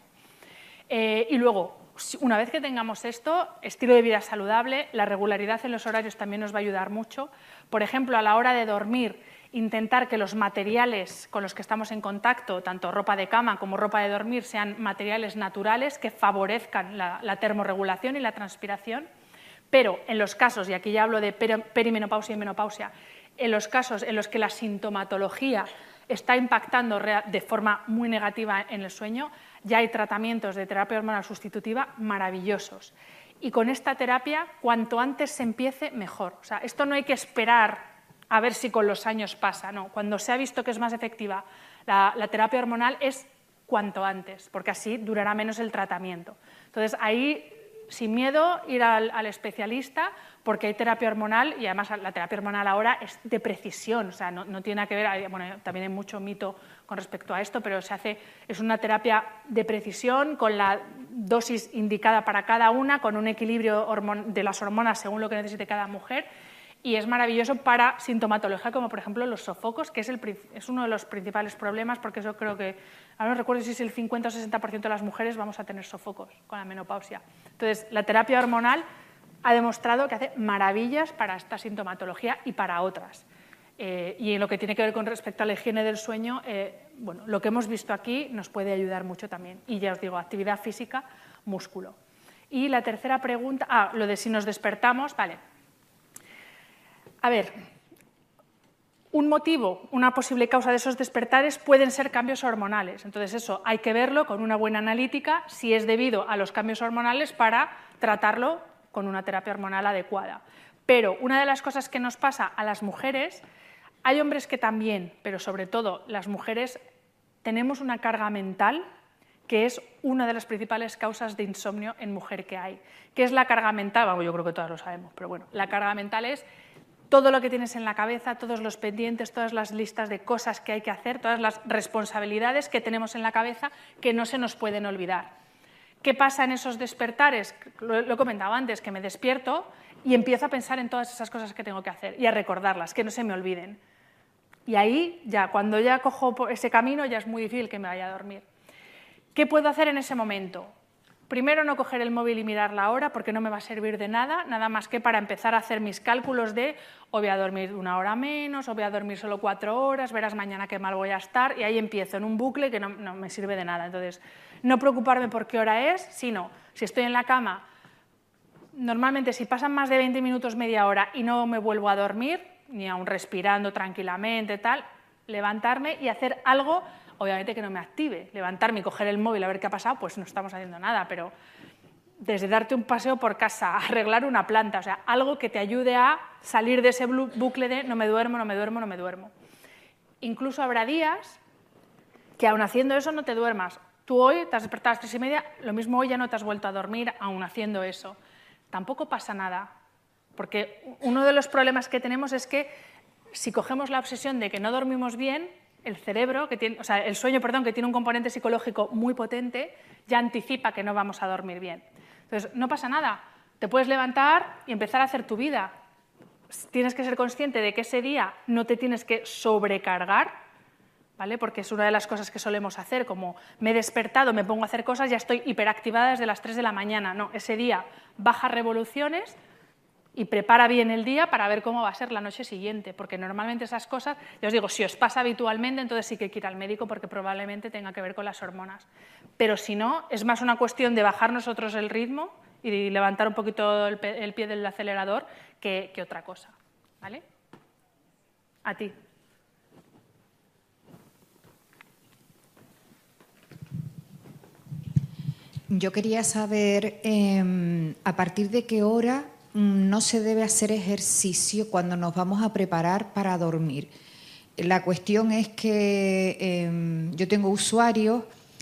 Y luego, una vez que tengamos esto, estilo de vida saludable, la regularidad en los horarios también nos va a ayudar mucho. Por ejemplo, a la hora de dormir, intentar que los materiales con los que estamos en contacto, tanto ropa de cama como ropa de dormir, sean materiales naturales que favorezcan la termorregulación y la transpiración. Pero en los casos, y aquí ya hablo de perimenopausia y menopausia, en los casos en los que la sintomatología está impactando de forma muy negativa en el sueño, ya hay tratamientos de terapia hormonal sustitutiva maravillosos. Y con esta terapia, cuanto antes se empiece, mejor. O sea, esto no hay que esperar a ver si con los años pasa, no. Cuando se ha visto que es más efectiva la terapia hormonal es cuanto antes, porque así durará menos el tratamiento. Entonces, ahí, sin miedo, ir al especialista, porque hay terapia hormonal y además la terapia hormonal ahora es de precisión, o sea, no tiene nada que ver, bueno, también hay mucho mito con respecto a esto, pero es una terapia de precisión con la dosis indicada para cada una, con un equilibrio de las hormonas según lo que necesite cada mujer, y es maravilloso para sintomatología como por ejemplo los sofocos, que es uno de los principales problemas, porque eso creo que, ahora no recuerdo si es el 50 o 60% de las mujeres vamos a tener sofocos con la menopausia. Entonces, la terapia hormonal ha demostrado que hace maravillas para esta sintomatología y para otras. Y en lo que tiene que ver con respecto a la higiene del sueño, bueno, lo que hemos visto aquí nos puede ayudar mucho también. Y ya os digo, actividad física, músculo. Y la tercera pregunta, lo de si nos despertamos, vale. A ver, un motivo, una posible causa de esos despertares pueden ser cambios hormonales. Entonces eso hay que verlo con una buena analítica si es debido a los cambios hormonales para tratarlo con una terapia hormonal adecuada. Pero una de las cosas que nos pasa a las mujeres, hay hombres que también, pero sobre todo las mujeres, tenemos una carga mental que es una de las principales causas de insomnio en mujer que hay. ¿Qué es la carga mental? Bueno, yo creo que todas lo sabemos, pero bueno, la carga mental es todo lo que tienes en la cabeza, todos los pendientes, todas las listas de cosas que hay que hacer, todas las responsabilidades que tenemos en la cabeza que no se nos pueden olvidar. ¿Qué pasa en esos despertares? Lo he comentado antes, que me despierto y empiezo a pensar en todas esas cosas que tengo que hacer y a recordarlas, que no se me olviden. Y ahí, ya cuando ya cojo ese camino, ya es muy difícil que me vaya a dormir. ¿Qué puedo hacer en ese momento? Primero, no coger el móvil y mirar la hora, porque no me va a servir de nada, nada más que para empezar a hacer mis cálculos de o voy a dormir 1 hora menos, o voy a dormir solo 4 horas, verás mañana qué mal voy a estar, y ahí empiezo en un bucle que no me sirve de nada. Entonces, no preocuparme por qué hora es, sino, si estoy en la cama, normalmente si pasan más de 20 minutos, media hora, y no me vuelvo a dormir, ni aún respirando tranquilamente, tal, levantarme y hacer algo, obviamente que no me active. Levantarme y coger el móvil a ver qué ha pasado, pues no estamos haciendo nada, pero desde darte un paseo por casa, arreglar una planta, o sea, algo que te ayude a salir de ese bucle de no me duermo, no me duermo, no me duermo. Incluso habrá días que aún haciendo eso no te duermas. Tú hoy te has despertado a las 3:30, lo mismo hoy ya no te has vuelto a dormir aún haciendo eso. Tampoco pasa nada. Porque uno de los problemas que tenemos es que si cogemos la obsesión de que no dormimos bien, el cerebro, el sueño, que tiene un componente psicológico muy potente, ya anticipa que no vamos a dormir bien. Entonces, no pasa nada. Te puedes levantar y empezar a hacer tu vida. Tienes que ser consciente de que ese día no te tienes que sobrecargar, ¿vale? Porque es una de las cosas que solemos hacer, como me he despertado, me pongo a hacer cosas, ya estoy hiperactivada desde las 3 de la mañana. No, ese día baja revoluciones y prepara bien el día para ver cómo va a ser la noche siguiente, porque normalmente esas cosas, ya os digo, si os pasa habitualmente, entonces sí que hay que ir al médico porque probablemente tenga que ver con las hormonas. Pero si no, es más una cuestión de bajar nosotros el ritmo y levantar un poquito el pie del acelerador que otra cosa, ¿vale? A ti. Yo quería saber a partir de qué hora no se debe hacer ejercicio cuando nos vamos a preparar para dormir. La cuestión es que yo tengo usuarios,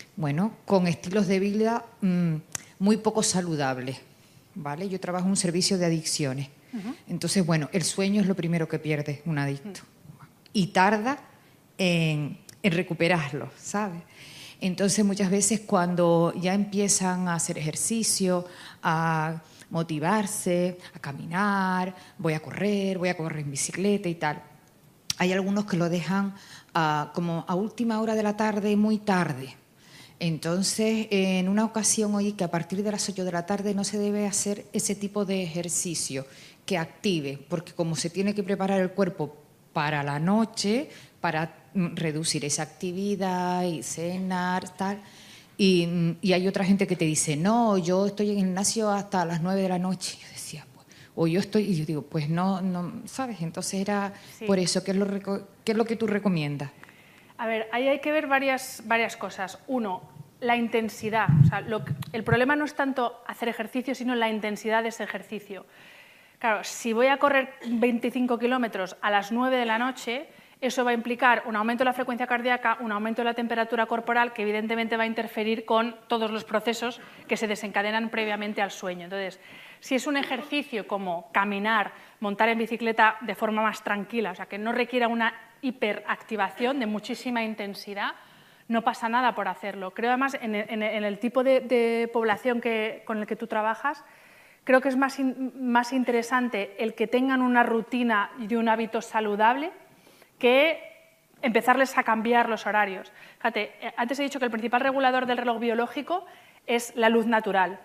con estilos de vida muy poco saludables, ¿vale? Yo trabajo en un servicio de adicciones. Entonces, el sueño es lo primero que pierde un adicto. Y tarda en recuperarlo, ¿sabes? Entonces, muchas veces cuando ya empiezan a hacer ejercicio, a motivarse, a caminar, voy a correr en bicicleta y tal, hay algunos que lo dejan como a última hora de la tarde, muy tarde. Entonces, en una ocasión oí que a partir de las 8 de la tarde no se debe hacer ese tipo de ejercicio que active, porque como se tiene que preparar el cuerpo para la noche, para reducir esa actividad y cenar, tal. Y hay otra gente que te dice, no, yo estoy en el gimnasio hasta las 9 de la noche. Yo decía, y yo digo, pues no, ¿sabes? Entonces era por eso, ¿qué es lo que tú recomiendas? A ver, ahí hay que ver varias cosas. Uno, la intensidad. O sea, el problema no es tanto hacer ejercicio, sino la intensidad de ese ejercicio. Claro, si voy a correr 25 kilómetros a las 9 de la noche, eso va a implicar un aumento de la frecuencia cardíaca, un aumento de la temperatura corporal, que evidentemente va a interferir con todos los procesos que se desencadenan previamente al sueño. Entonces, si es un ejercicio como caminar, montar en bicicleta de forma más tranquila, o sea, que no requiera una hiperactivación de muchísima intensidad, no pasa nada por hacerlo. Creo además en el tipo de población con el que tú trabajas, creo que es más interesante el que tengan una rutina y un hábito saludable que empezarles a cambiar los horarios. Fíjate, antes he dicho que el principal regulador del reloj biológico es la luz natural.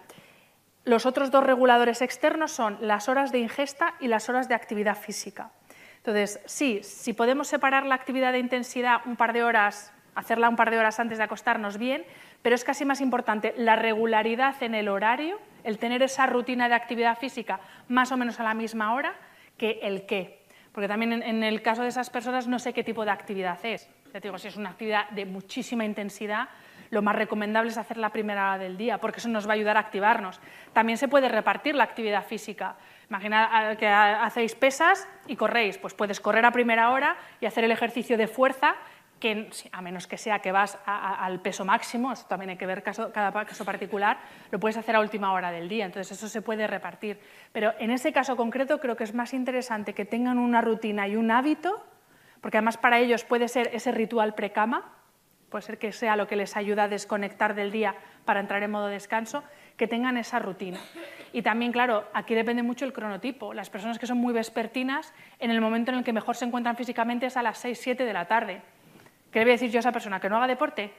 Los otros dos reguladores externos son las horas de ingesta y las horas de actividad física. Entonces, sí, si podemos separar la actividad de intensidad un par de horas, hacerla un par de horas antes de acostarnos, bien, pero es casi más importante la regularidad en el horario, el tener esa rutina de actividad física más o menos a la misma hora, que el qué. Porque también en el caso de esas personas no sé qué tipo de actividad es. Ya te digo, si es una actividad de muchísima intensidad, lo más recomendable es hacer la primera hora del día, porque eso nos va a ayudar a activarnos. También se puede repartir la actividad física. Imagina que hacéis pesas y corréis, pues puedes correr a primera hora y hacer el ejercicio de fuerza, que a menos que sea que vas al peso máximo, esto también hay que ver cada caso particular, lo puedes hacer a última hora del día, entonces eso se puede repartir. Pero en ese caso concreto creo que es más interesante que tengan una rutina y un hábito, porque además para ellos puede ser ese ritual precama, puede ser que sea lo que les ayuda a desconectar del día para entrar en modo descanso, que tengan esa rutina. Y también, claro, aquí depende mucho el cronotipo. Las personas que son muy vespertinas, en el momento en el que mejor se encuentran físicamente es a las 6, 7 de la tarde. ¿Qué le voy a decir yo a esa persona? ¿Que no haga deporte?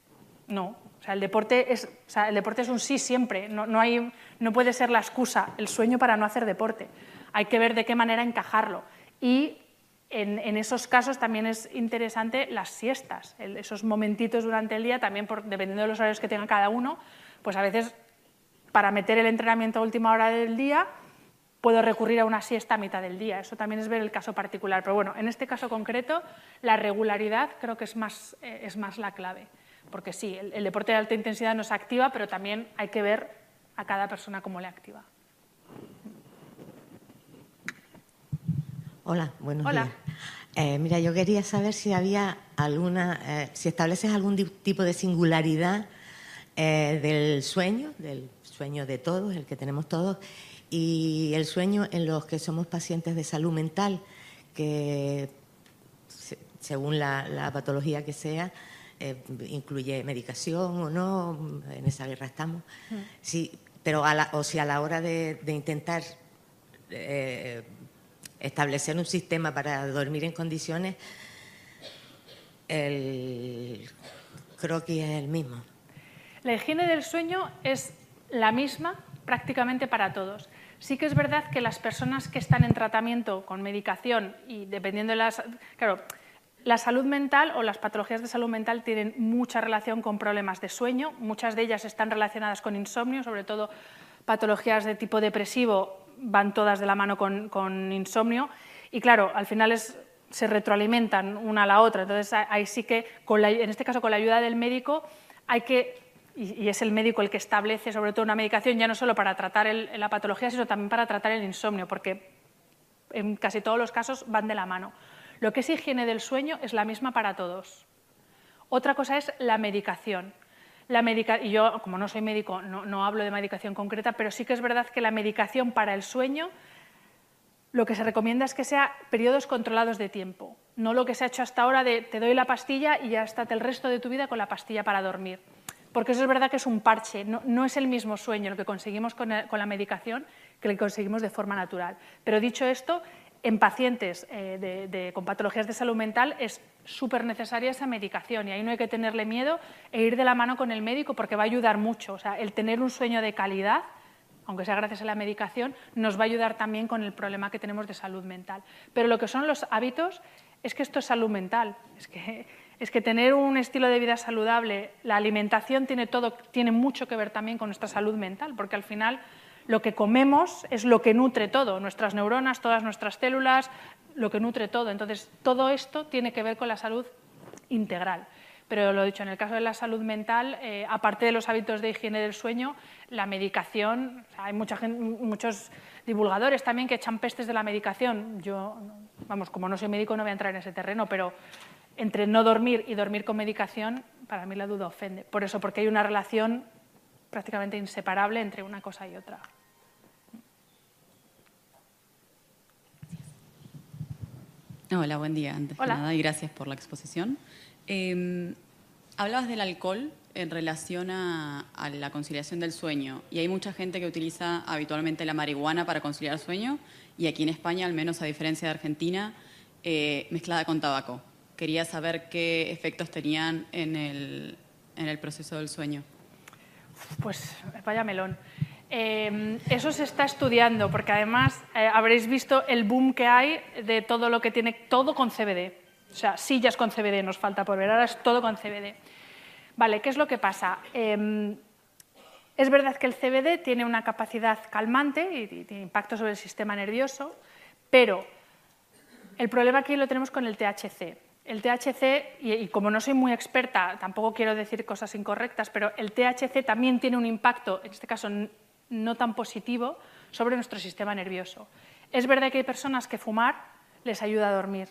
No. O sea, el deporte es un sí siempre. No puede ser la excusa, el sueño para no hacer deporte. Hay que ver de qué manera encajarlo. Y en esos casos también es interesante las siestas, esos momentitos durante el día, también dependiendo de los horarios que tenga cada uno, pues a veces para meter el entrenamiento a última hora del día puedo recurrir a una siesta a mitad del día. Eso también es ver el caso particular. Pero bueno, en este caso concreto, la regularidad creo que es más la clave. Porque sí, el deporte de alta intensidad nos activa, pero también hay que ver a cada persona cómo le activa. Hola, buenos días. Mira, yo quería saber si había si estableces algún tipo de singularidad del sueño de todos, el que tenemos todos, Y el sueño en los que somos pacientes de salud mental, que según la patología que sea, incluye medicación o no, en esa guerra estamos. Sí, pero si a la hora de intentar establecer un sistema para dormir en condiciones, el croquis es el mismo. La higiene del sueño es la misma prácticamente para todos. Sí que es verdad que las personas que están en tratamiento con medicación y dependiendo de las... Claro, la salud mental o las patologías de salud mental tienen mucha relación con problemas de sueño. Muchas de ellas están relacionadas con insomnio, sobre todo patologías de tipo depresivo van todas de la mano con insomnio. Y claro, al final se retroalimentan una a la otra. Entonces, ahí sí que, en este caso con la ayuda del médico, hay que... Y es el médico el que establece sobre todo una medicación ya no solo para tratar la patología, sino también para tratar el insomnio, porque en casi todos los casos van de la mano. Lo que es higiene del sueño es la misma para todos. Otra cosa es la medicación. Y yo, como no soy médico, no hablo de medicación concreta, pero sí que es verdad que la medicación para el sueño lo que se recomienda es que sea periodos controlados de tiempo, no lo que se ha hecho hasta ahora de te doy la pastilla y ya estate el resto de tu vida con la pastilla para dormir. Porque eso es verdad que es un parche, no es el mismo sueño lo que conseguimos con la medicación que lo que conseguimos de forma natural. Pero dicho esto, en pacientes con patologías de salud mental es súper necesaria esa medicación y ahí no hay que tenerle miedo e ir de la mano con el médico porque va a ayudar mucho. O sea, el tener un sueño de calidad, aunque sea gracias a la medicación, nos va a ayudar también con el problema que tenemos de salud mental. Pero lo que son los hábitos es que esto es salud mental, es que tener un estilo de vida saludable, la alimentación tiene mucho que ver también con nuestra salud mental, porque al final lo que comemos es lo que nutre todo, nuestras neuronas, todas nuestras células, lo que nutre todo. Entonces, todo esto tiene que ver con la salud integral. Pero lo dicho, en el caso de la salud mental, aparte de los hábitos de higiene del sueño, la medicación, o sea, hay muchos divulgadores también que echan pestes de la medicación. Yo, vamos, como no soy médico no voy a entrar en ese terreno, pero entre no dormir y dormir con medicación, para mí la duda ofende. Por eso, porque hay una relación prácticamente inseparable entre una cosa y otra. Hola, buen día, antes que nada, y gracias por la exposición. Hablabas del alcohol en relación a la conciliación del sueño, y hay mucha gente que utiliza habitualmente la marihuana para conciliar sueño, y aquí en España, al menos a diferencia de Argentina, mezclada con tabaco. Quería saber qué efectos tenían en el proceso del sueño. Pues vaya melón. Eso se está estudiando, porque además habréis visto el boom que hay de todo lo que tiene, todo con CBD. O sea, sillas con CBD nos falta por ver, ahora es todo con CBD. Vale, ¿qué es lo que pasa? Es verdad que el CBD tiene una capacidad calmante y tiene impacto sobre el sistema nervioso, pero el problema aquí lo tenemos con el THC. El THC, y como no soy muy experta, tampoco quiero decir cosas incorrectas, pero el THC también tiene un impacto, en este caso no tan positivo, sobre nuestro sistema nervioso. Es verdad que hay personas que fumar les ayuda a dormir.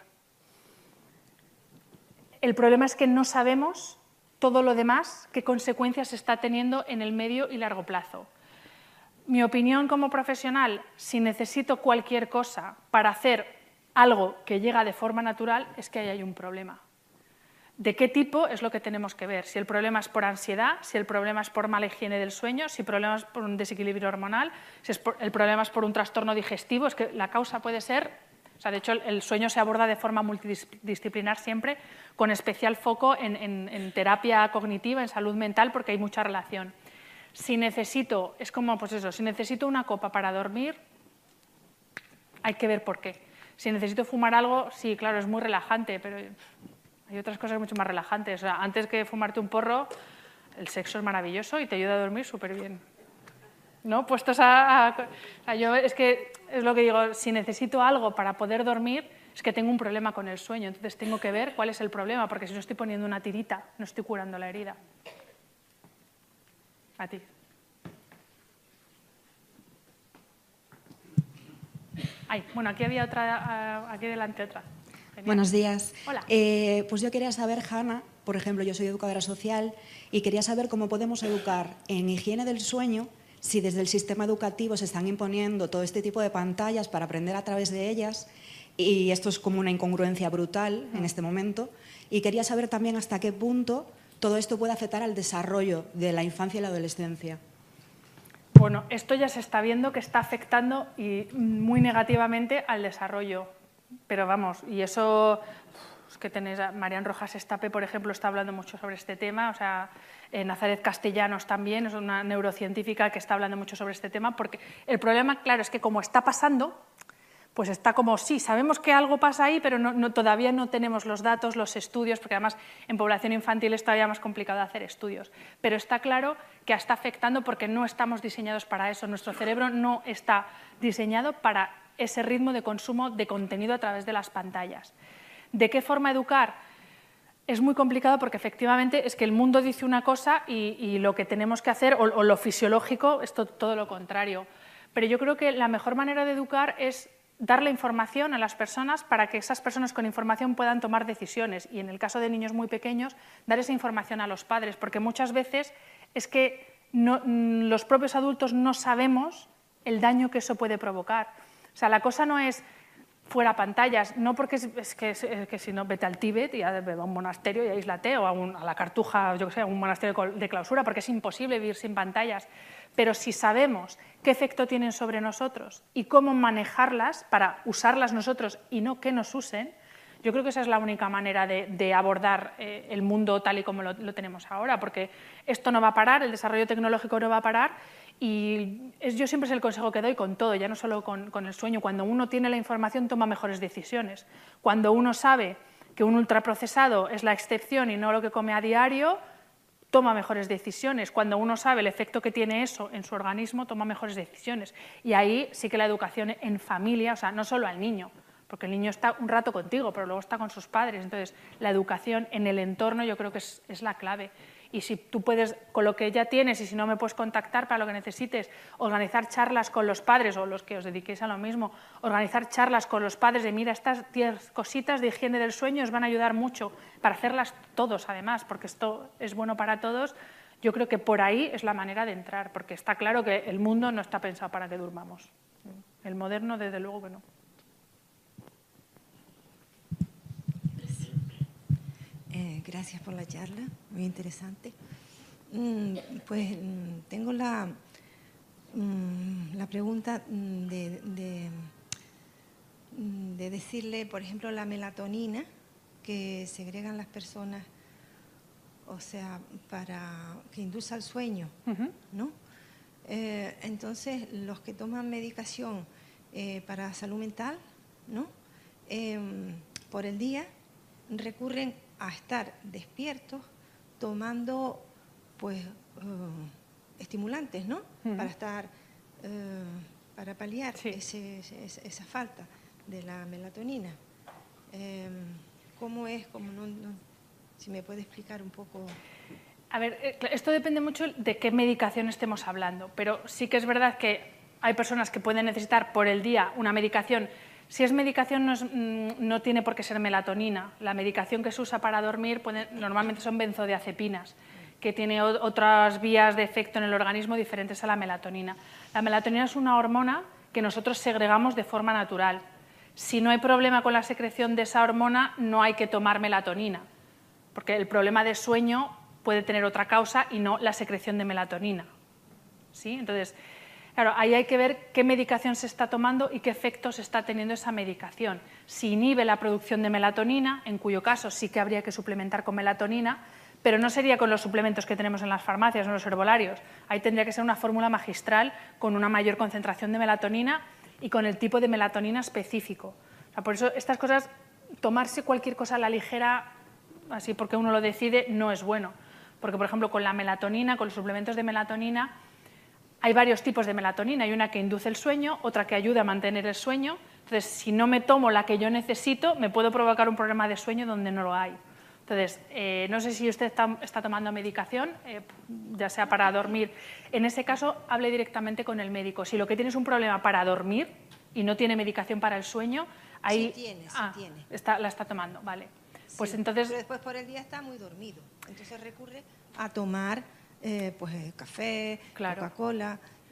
El problema es que no sabemos todo lo demás, qué consecuencias está teniendo en el medio y largo plazo. Mi opinión como profesional, si necesito cualquier cosa para hacer algo que llega de forma natural, es que ahí hay un problema. ¿De qué tipo? Es lo que tenemos que ver. Si el problema es por ansiedad, si el problema es por mala higiene del sueño, si el problema es por un desequilibrio hormonal, si el problema es por un trastorno digestivo, es que la causa puede ser... O sea, de hecho, el sueño se aborda de forma multidisciplinar siempre, con especial foco en terapia cognitiva, en salud mental, porque hay mucha relación. Si necesito, es como, pues eso, si necesito una copa para dormir, hay que ver por qué. Si necesito fumar algo, sí, claro, es muy relajante, pero hay otras cosas mucho más relajantes. O sea, antes que fumarte un porro, el sexo es maravilloso y te ayuda a dormir súper bien. ¿No? Puestos yo es que es lo que digo, si necesito algo para poder dormir, es que tengo un problema con el sueño, entonces tengo que ver cuál es el problema, porque si no estoy poniendo una tirita, no estoy curando la herida. A ti. Ay, bueno, aquí había otra, aquí delante otra. Genial. Buenos días. Hola. Pues yo quería saber, Hanna, por ejemplo, yo soy educadora social y quería saber cómo podemos educar en higiene del sueño si desde el sistema educativo se están imponiendo todo este tipo de pantallas para aprender a través de ellas, y esto es como una incongruencia brutal en este momento, y quería saber también hasta qué punto todo esto puede afectar al desarrollo de la infancia y la adolescencia. Bueno, esto ya se está viendo que está afectando y muy negativamente al desarrollo. Pero vamos, y eso es que tenéis a Marian Rojas Estape, por ejemplo, está hablando mucho sobre este tema, o sea, Nazaret Castellanos también, es una neurocientífica que está hablando mucho sobre este tema, porque el problema, claro, es que como está pasando, pues está como, sí, sabemos que algo pasa ahí, pero todavía no tenemos los datos, los estudios, porque además en población infantil es todavía más complicado hacer estudios. Pero está claro que está afectando porque no estamos diseñados para eso. Nuestro cerebro no está diseñado para ese ritmo de consumo de contenido a través de las pantallas. ¿De qué forma educar? Es muy complicado porque efectivamente es que el mundo dice una cosa y lo que tenemos que hacer, o lo fisiológico, es todo lo contrario. Pero yo creo que la mejor manera de educar es darle información a las personas para que esas personas con información puedan tomar decisiones y en el caso de niños muy pequeños dar esa información a los padres, porque muchas veces es que los propios adultos no sabemos el daño que eso puede provocar. O sea, la cosa no es fuera pantallas, no porque es que si no vete al Tíbet y a un monasterio y aíslate o a la Cartuja, yo que sé, a un monasterio de clausura, porque es imposible vivir sin pantallas. Pero si sabemos qué efecto tienen sobre nosotros y cómo manejarlas para usarlas nosotros y no que nos usen, yo creo que esa es la única manera de abordar el mundo tal y como lo tenemos ahora, porque esto no va a parar, el desarrollo tecnológico no va a parar y yo siempre es el consejo que doy con todo, ya no solo con el sueño. Cuando uno tiene la información toma mejores decisiones. Cuando uno sabe que un ultraprocesado es la excepción y no lo que come a diario, toma mejores decisiones. Cuando uno sabe el efecto que tiene eso en su organismo, toma mejores decisiones. Y ahí sí que la educación en familia, o sea, no solo al niño, porque el niño está un rato contigo, pero luego está con sus padres. Entonces, la educación en el entorno yo creo que es la clave. Y si tú puedes, con lo que ya tienes, y si no me puedes contactar para lo que necesites, organizar charlas con los padres, o los que os dediquéis a lo mismo, organizar charlas con los padres de, mira, estas 10 cositas de higiene del sueño os van a ayudar mucho, para hacerlas todos además, porque esto es bueno para todos. Yo creo que por ahí es la manera de entrar, porque está claro que el mundo no está pensado para que durmamos. El moderno, desde luego que no. Gracias por la charla, muy interesante. Pues tengo la pregunta de decirle, por ejemplo, la melatonina que segregan las personas, o sea, que induce al sueño, ¿no? Entonces, los que toman medicación para salud mental, ¿no? Por el día recurren a estar despiertos tomando pues estimulantes, ¿no? Para paliar esa falta de la melatonina. ¿Cómo es? Si me puede explicar un poco. A ver, esto depende mucho de qué medicación estemos hablando, pero sí que es verdad que hay personas que pueden necesitar por el día una medicación. Si es medicación no tiene por qué ser melatonina. La medicación que se usa para dormir normalmente son benzodiazepinas, que tiene otras vías de efecto en el organismo diferentes a la melatonina. La melatonina es una hormona que nosotros segregamos de forma natural. Si no hay problema con la secreción de esa hormona, no hay que tomar melatonina, porque el problema de sueño puede tener otra causa y no la secreción de melatonina. ¿Sí? Entonces, claro, ahí hay que ver qué medicación se está tomando y qué efectos está teniendo esa medicación. Si inhibe la producción de melatonina, en cuyo caso sí que habría que suplementar con melatonina, pero no sería con los suplementos que tenemos en las farmacias o en los herbolarios. Ahí tendría que ser una fórmula magistral con una mayor concentración de melatonina y con el tipo de melatonina específico. O sea, por eso estas cosas, tomarse cualquier cosa a la ligera, así porque uno lo decide, no es bueno. Porque, por ejemplo, con la melatonina, con los suplementos de melatonina, hay varios tipos de melatonina. Hay una que induce el sueño, otra que ayuda a mantener el sueño. Entonces, si no me tomo la que yo necesito, me puedo provocar un problema de sueño donde no lo hay. Entonces, no sé si usted está tomando medicación, ya sea para dormir. En ese caso, hable directamente con el médico. Si lo que tiene es un problema para dormir y no tiene medicación para el sueño, ahí sí tiene. La está tomando, vale. Pues sí, entonces, pero después por el día está muy dormido. Entonces recurre a tomar pues café, claro, Coca-Cola,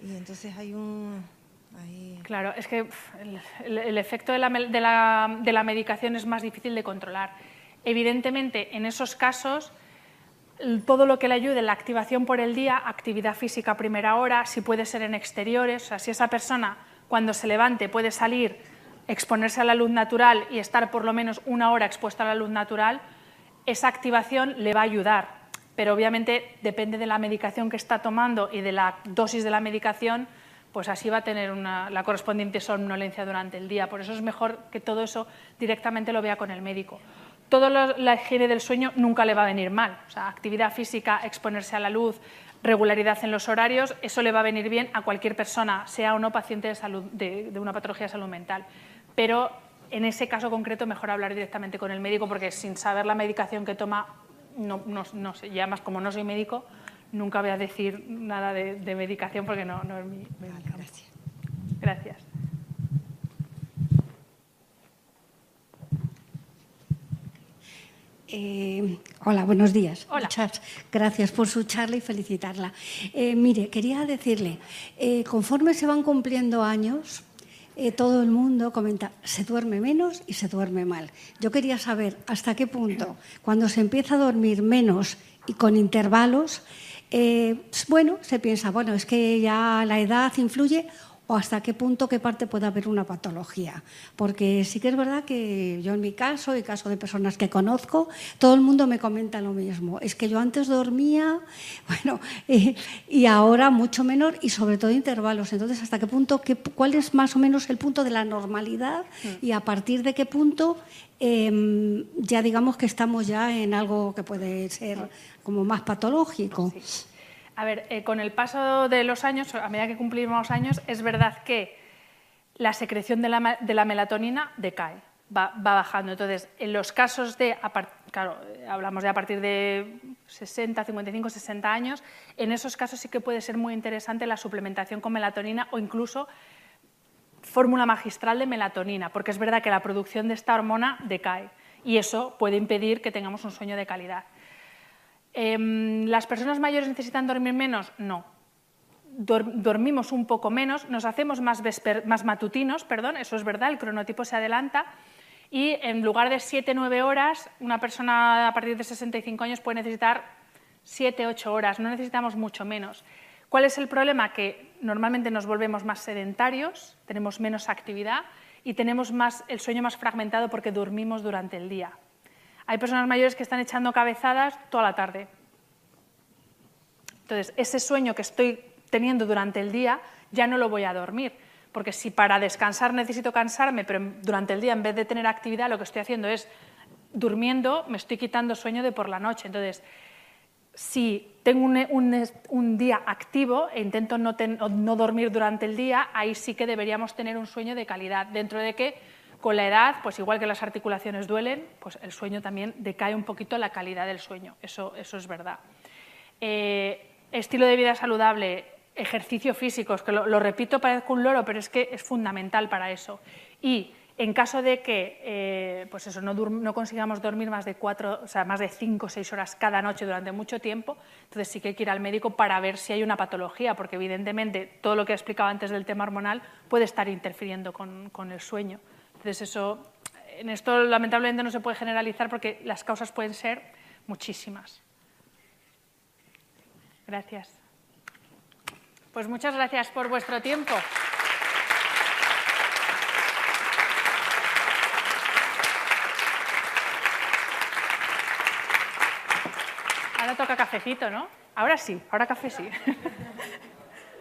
Y entonces hay un... Claro, es que el efecto de la medicación es más difícil de controlar. Evidentemente, en esos casos, todo lo que le ayude, la activación por el día, actividad física a primera hora, si puede ser en exteriores, o sea, si esa persona cuando se levante puede salir, exponerse a la luz natural y estar por lo menos 1 hora expuesta a la luz natural, esa activación le va a ayudar. Pero obviamente depende de la medicación que está tomando y de la dosis de la medicación, pues así va a tener la correspondiente somnolencia durante el día. Por eso es mejor que todo eso directamente lo vea con el médico. Toda la higiene del sueño nunca le va a venir mal. O sea, actividad física, exponerse a la luz, regularidad en los horarios, eso le va a venir bien a cualquier persona, sea o no paciente de, salud, de una patología de salud mental. Pero en ese caso concreto mejor hablar directamente con el médico, porque sin saber la medicación que toma, no sé, y además como no soy médico, nunca voy a decir nada de medicación porque no es mi campo. Gracias. Gracias. Hola, buenos días. Hola. Muchas gracias por su charla y felicitarla. Mire, quería decirle, conforme se van cumpliendo años, todo el mundo comenta, se duerme menos y se duerme mal. Yo quería saber hasta qué punto, cuando se empieza a dormir menos y con intervalos, bueno, se piensa, bueno, es que ya la edad influye, o hasta qué punto, qué parte puede haber una patología. Porque sí que es verdad que yo en mi caso, y caso de personas que conozco, todo el mundo me comenta lo mismo. Es que yo antes dormía, bueno, y ahora mucho menor y sobre todo intervalos. Entonces, ¿hasta qué punto, cuál es más o menos el punto de la normalidad y a partir de qué punto ya digamos que estamos ya en algo que puede ser como más patológico? Sí. A ver, con el paso de los años, a medida que cumplimos años, es verdad que la secreción de la melatonina decae, va bajando. Entonces, en los casos claro, hablamos de a partir de 60, 55, 60 años, en esos casos sí que puede ser muy interesante la suplementación con melatonina o incluso fórmula magistral de melatonina, porque es verdad que la producción de esta hormona decae y eso puede impedir que tengamos un sueño de calidad. ¿Las personas mayores necesitan dormir menos? No. Dormimos un poco menos, nos hacemos más matutinos, eso es verdad, el cronotipo se adelanta y en lugar de 7-9 horas, una persona a partir de 65 años puede necesitar 7-8 horas, no necesitamos mucho menos. ¿Cuál es el problema? Que normalmente nos volvemos más sedentarios, tenemos menos actividad y tenemos el sueño más fragmentado porque dormimos durante el día. Hay personas mayores que están echando cabezadas toda la tarde. Entonces, ese sueño que estoy teniendo durante el día ya no lo voy a dormir, porque si para descansar necesito cansarme, pero durante el día en vez de tener actividad lo que estoy haciendo es durmiendo, me estoy quitando sueño de por la noche. Entonces, si tengo un día activo e intento no dormir durante el día, ahí sí que deberíamos tener un sueño de calidad, dentro de que con la edad, pues igual que las articulaciones duelen, pues el sueño también decae un poquito la calidad del sueño, eso es verdad. Estilo de vida saludable, ejercicio físico, es que lo repito, parezco un loro, pero es que es fundamental para eso. Y en caso de que pues eso, no consigamos dormir más de 5 o 6 horas cada noche durante mucho tiempo, entonces sí que hay que ir al médico para ver si hay una patología, porque evidentemente todo lo que he explicado antes del tema hormonal puede estar interfiriendo con el sueño. Entonces en esto lamentablemente no se puede generalizar porque las causas pueden ser muchísimas. Gracias. Pues muchas gracias por vuestro tiempo. Ahora toca cafecito, ¿no? Ahora sí, ahora café sí.